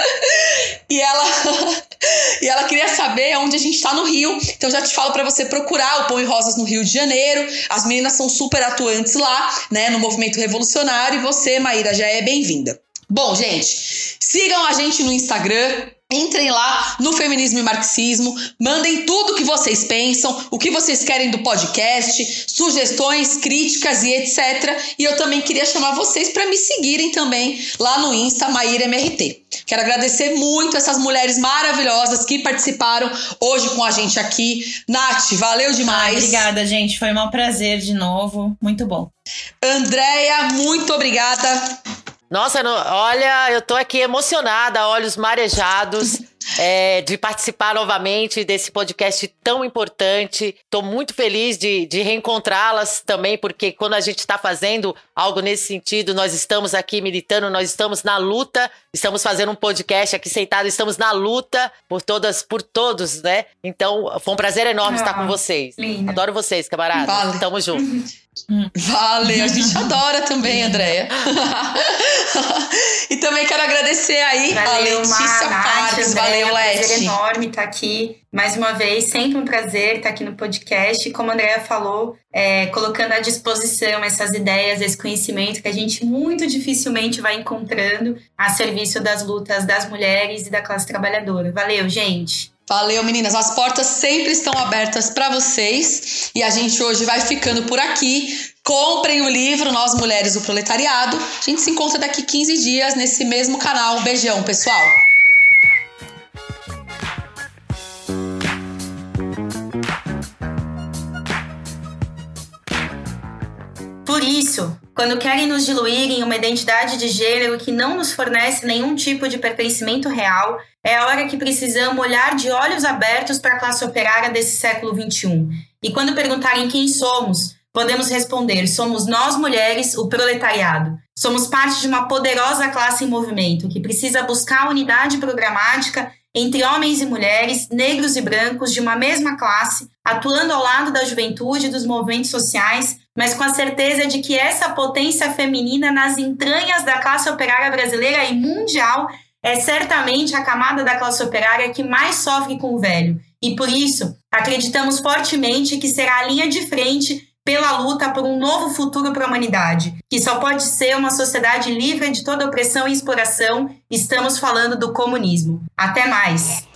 [SPEAKER 1] E ela queria saber onde a gente tá no Rio, então já te falo pra você procurar o Pão e Rosas no Rio de Janeiro. As meninas são super atuantes lá, né, no movimento revolucionário, e você, Maíra, já é bem-vinda. Bom, gente, sigam a gente no Instagram, Entrem lá no Feminismo e Marxismo, mandem tudo o que vocês pensam, o que vocês querem do podcast, sugestões, críticas e etc. E eu também queria chamar vocês para me seguirem também lá no Insta, Maíra MRT. Quero agradecer muito essas mulheres maravilhosas que participaram hoje com a gente aqui. Nath, valeu demais.
[SPEAKER 3] Obrigada, gente. Foi um prazer de novo. Muito bom.
[SPEAKER 1] Andréia, muito obrigada.
[SPEAKER 4] Nossa, olha, eu tô aqui emocionada, olhos marejados de participar novamente desse podcast tão importante. Tô muito feliz de reencontrá-las também, porque quando a gente está fazendo algo nesse sentido, nós estamos aqui militando, nós estamos na luta, estamos fazendo um podcast aqui sentado, estamos na luta por todas, por todos, né? Então, foi um prazer enorme estar com vocês.
[SPEAKER 2] Linda.
[SPEAKER 4] Adoro vocês, camaradas.
[SPEAKER 1] Vale.
[SPEAKER 4] Tamo junto.
[SPEAKER 1] Valeu, a gente adora também, Andréia. E também quero agradecer aí a Letícia Parques. Valeu, Leti.
[SPEAKER 2] É um prazer enorme estar aqui mais uma vez, sempre um prazer estar aqui no podcast. Como a Andréia falou, colocando à disposição essas ideias, esse conhecimento que a gente muito dificilmente vai encontrando a serviço das lutas das mulheres e da classe trabalhadora. Valeu, gente!
[SPEAKER 1] Valeu, meninas. As portas sempre estão abertas para vocês e a gente hoje vai ficando por aqui. Comprem o livro Nós Mulheres do Proletariado. A gente se encontra daqui 15 dias nesse mesmo canal. Beijão, pessoal.
[SPEAKER 2] Por isso, quando querem nos diluir em uma identidade de gênero que não nos fornece nenhum tipo de pertencimento real, é a hora que precisamos olhar de olhos abertos para a classe operária desse século XXI. E quando perguntarem quem somos, podemos responder: somos nós mulheres, o proletariado. Somos parte de uma poderosa classe em movimento que precisa buscar a unidade programática entre homens e mulheres, negros e brancos de uma mesma classe, atuando ao lado da juventude e dos movimentos sociais, mas com a certeza de que essa potência feminina nas entranhas da classe operária brasileira e mundial é certamente a camada da classe operária que mais sofre com o velho. E por isso, acreditamos fortemente que será a linha de frente pela luta por um novo futuro para a humanidade, que só pode ser uma sociedade livre de toda opressão e exploração. Estamos falando do comunismo. Até mais!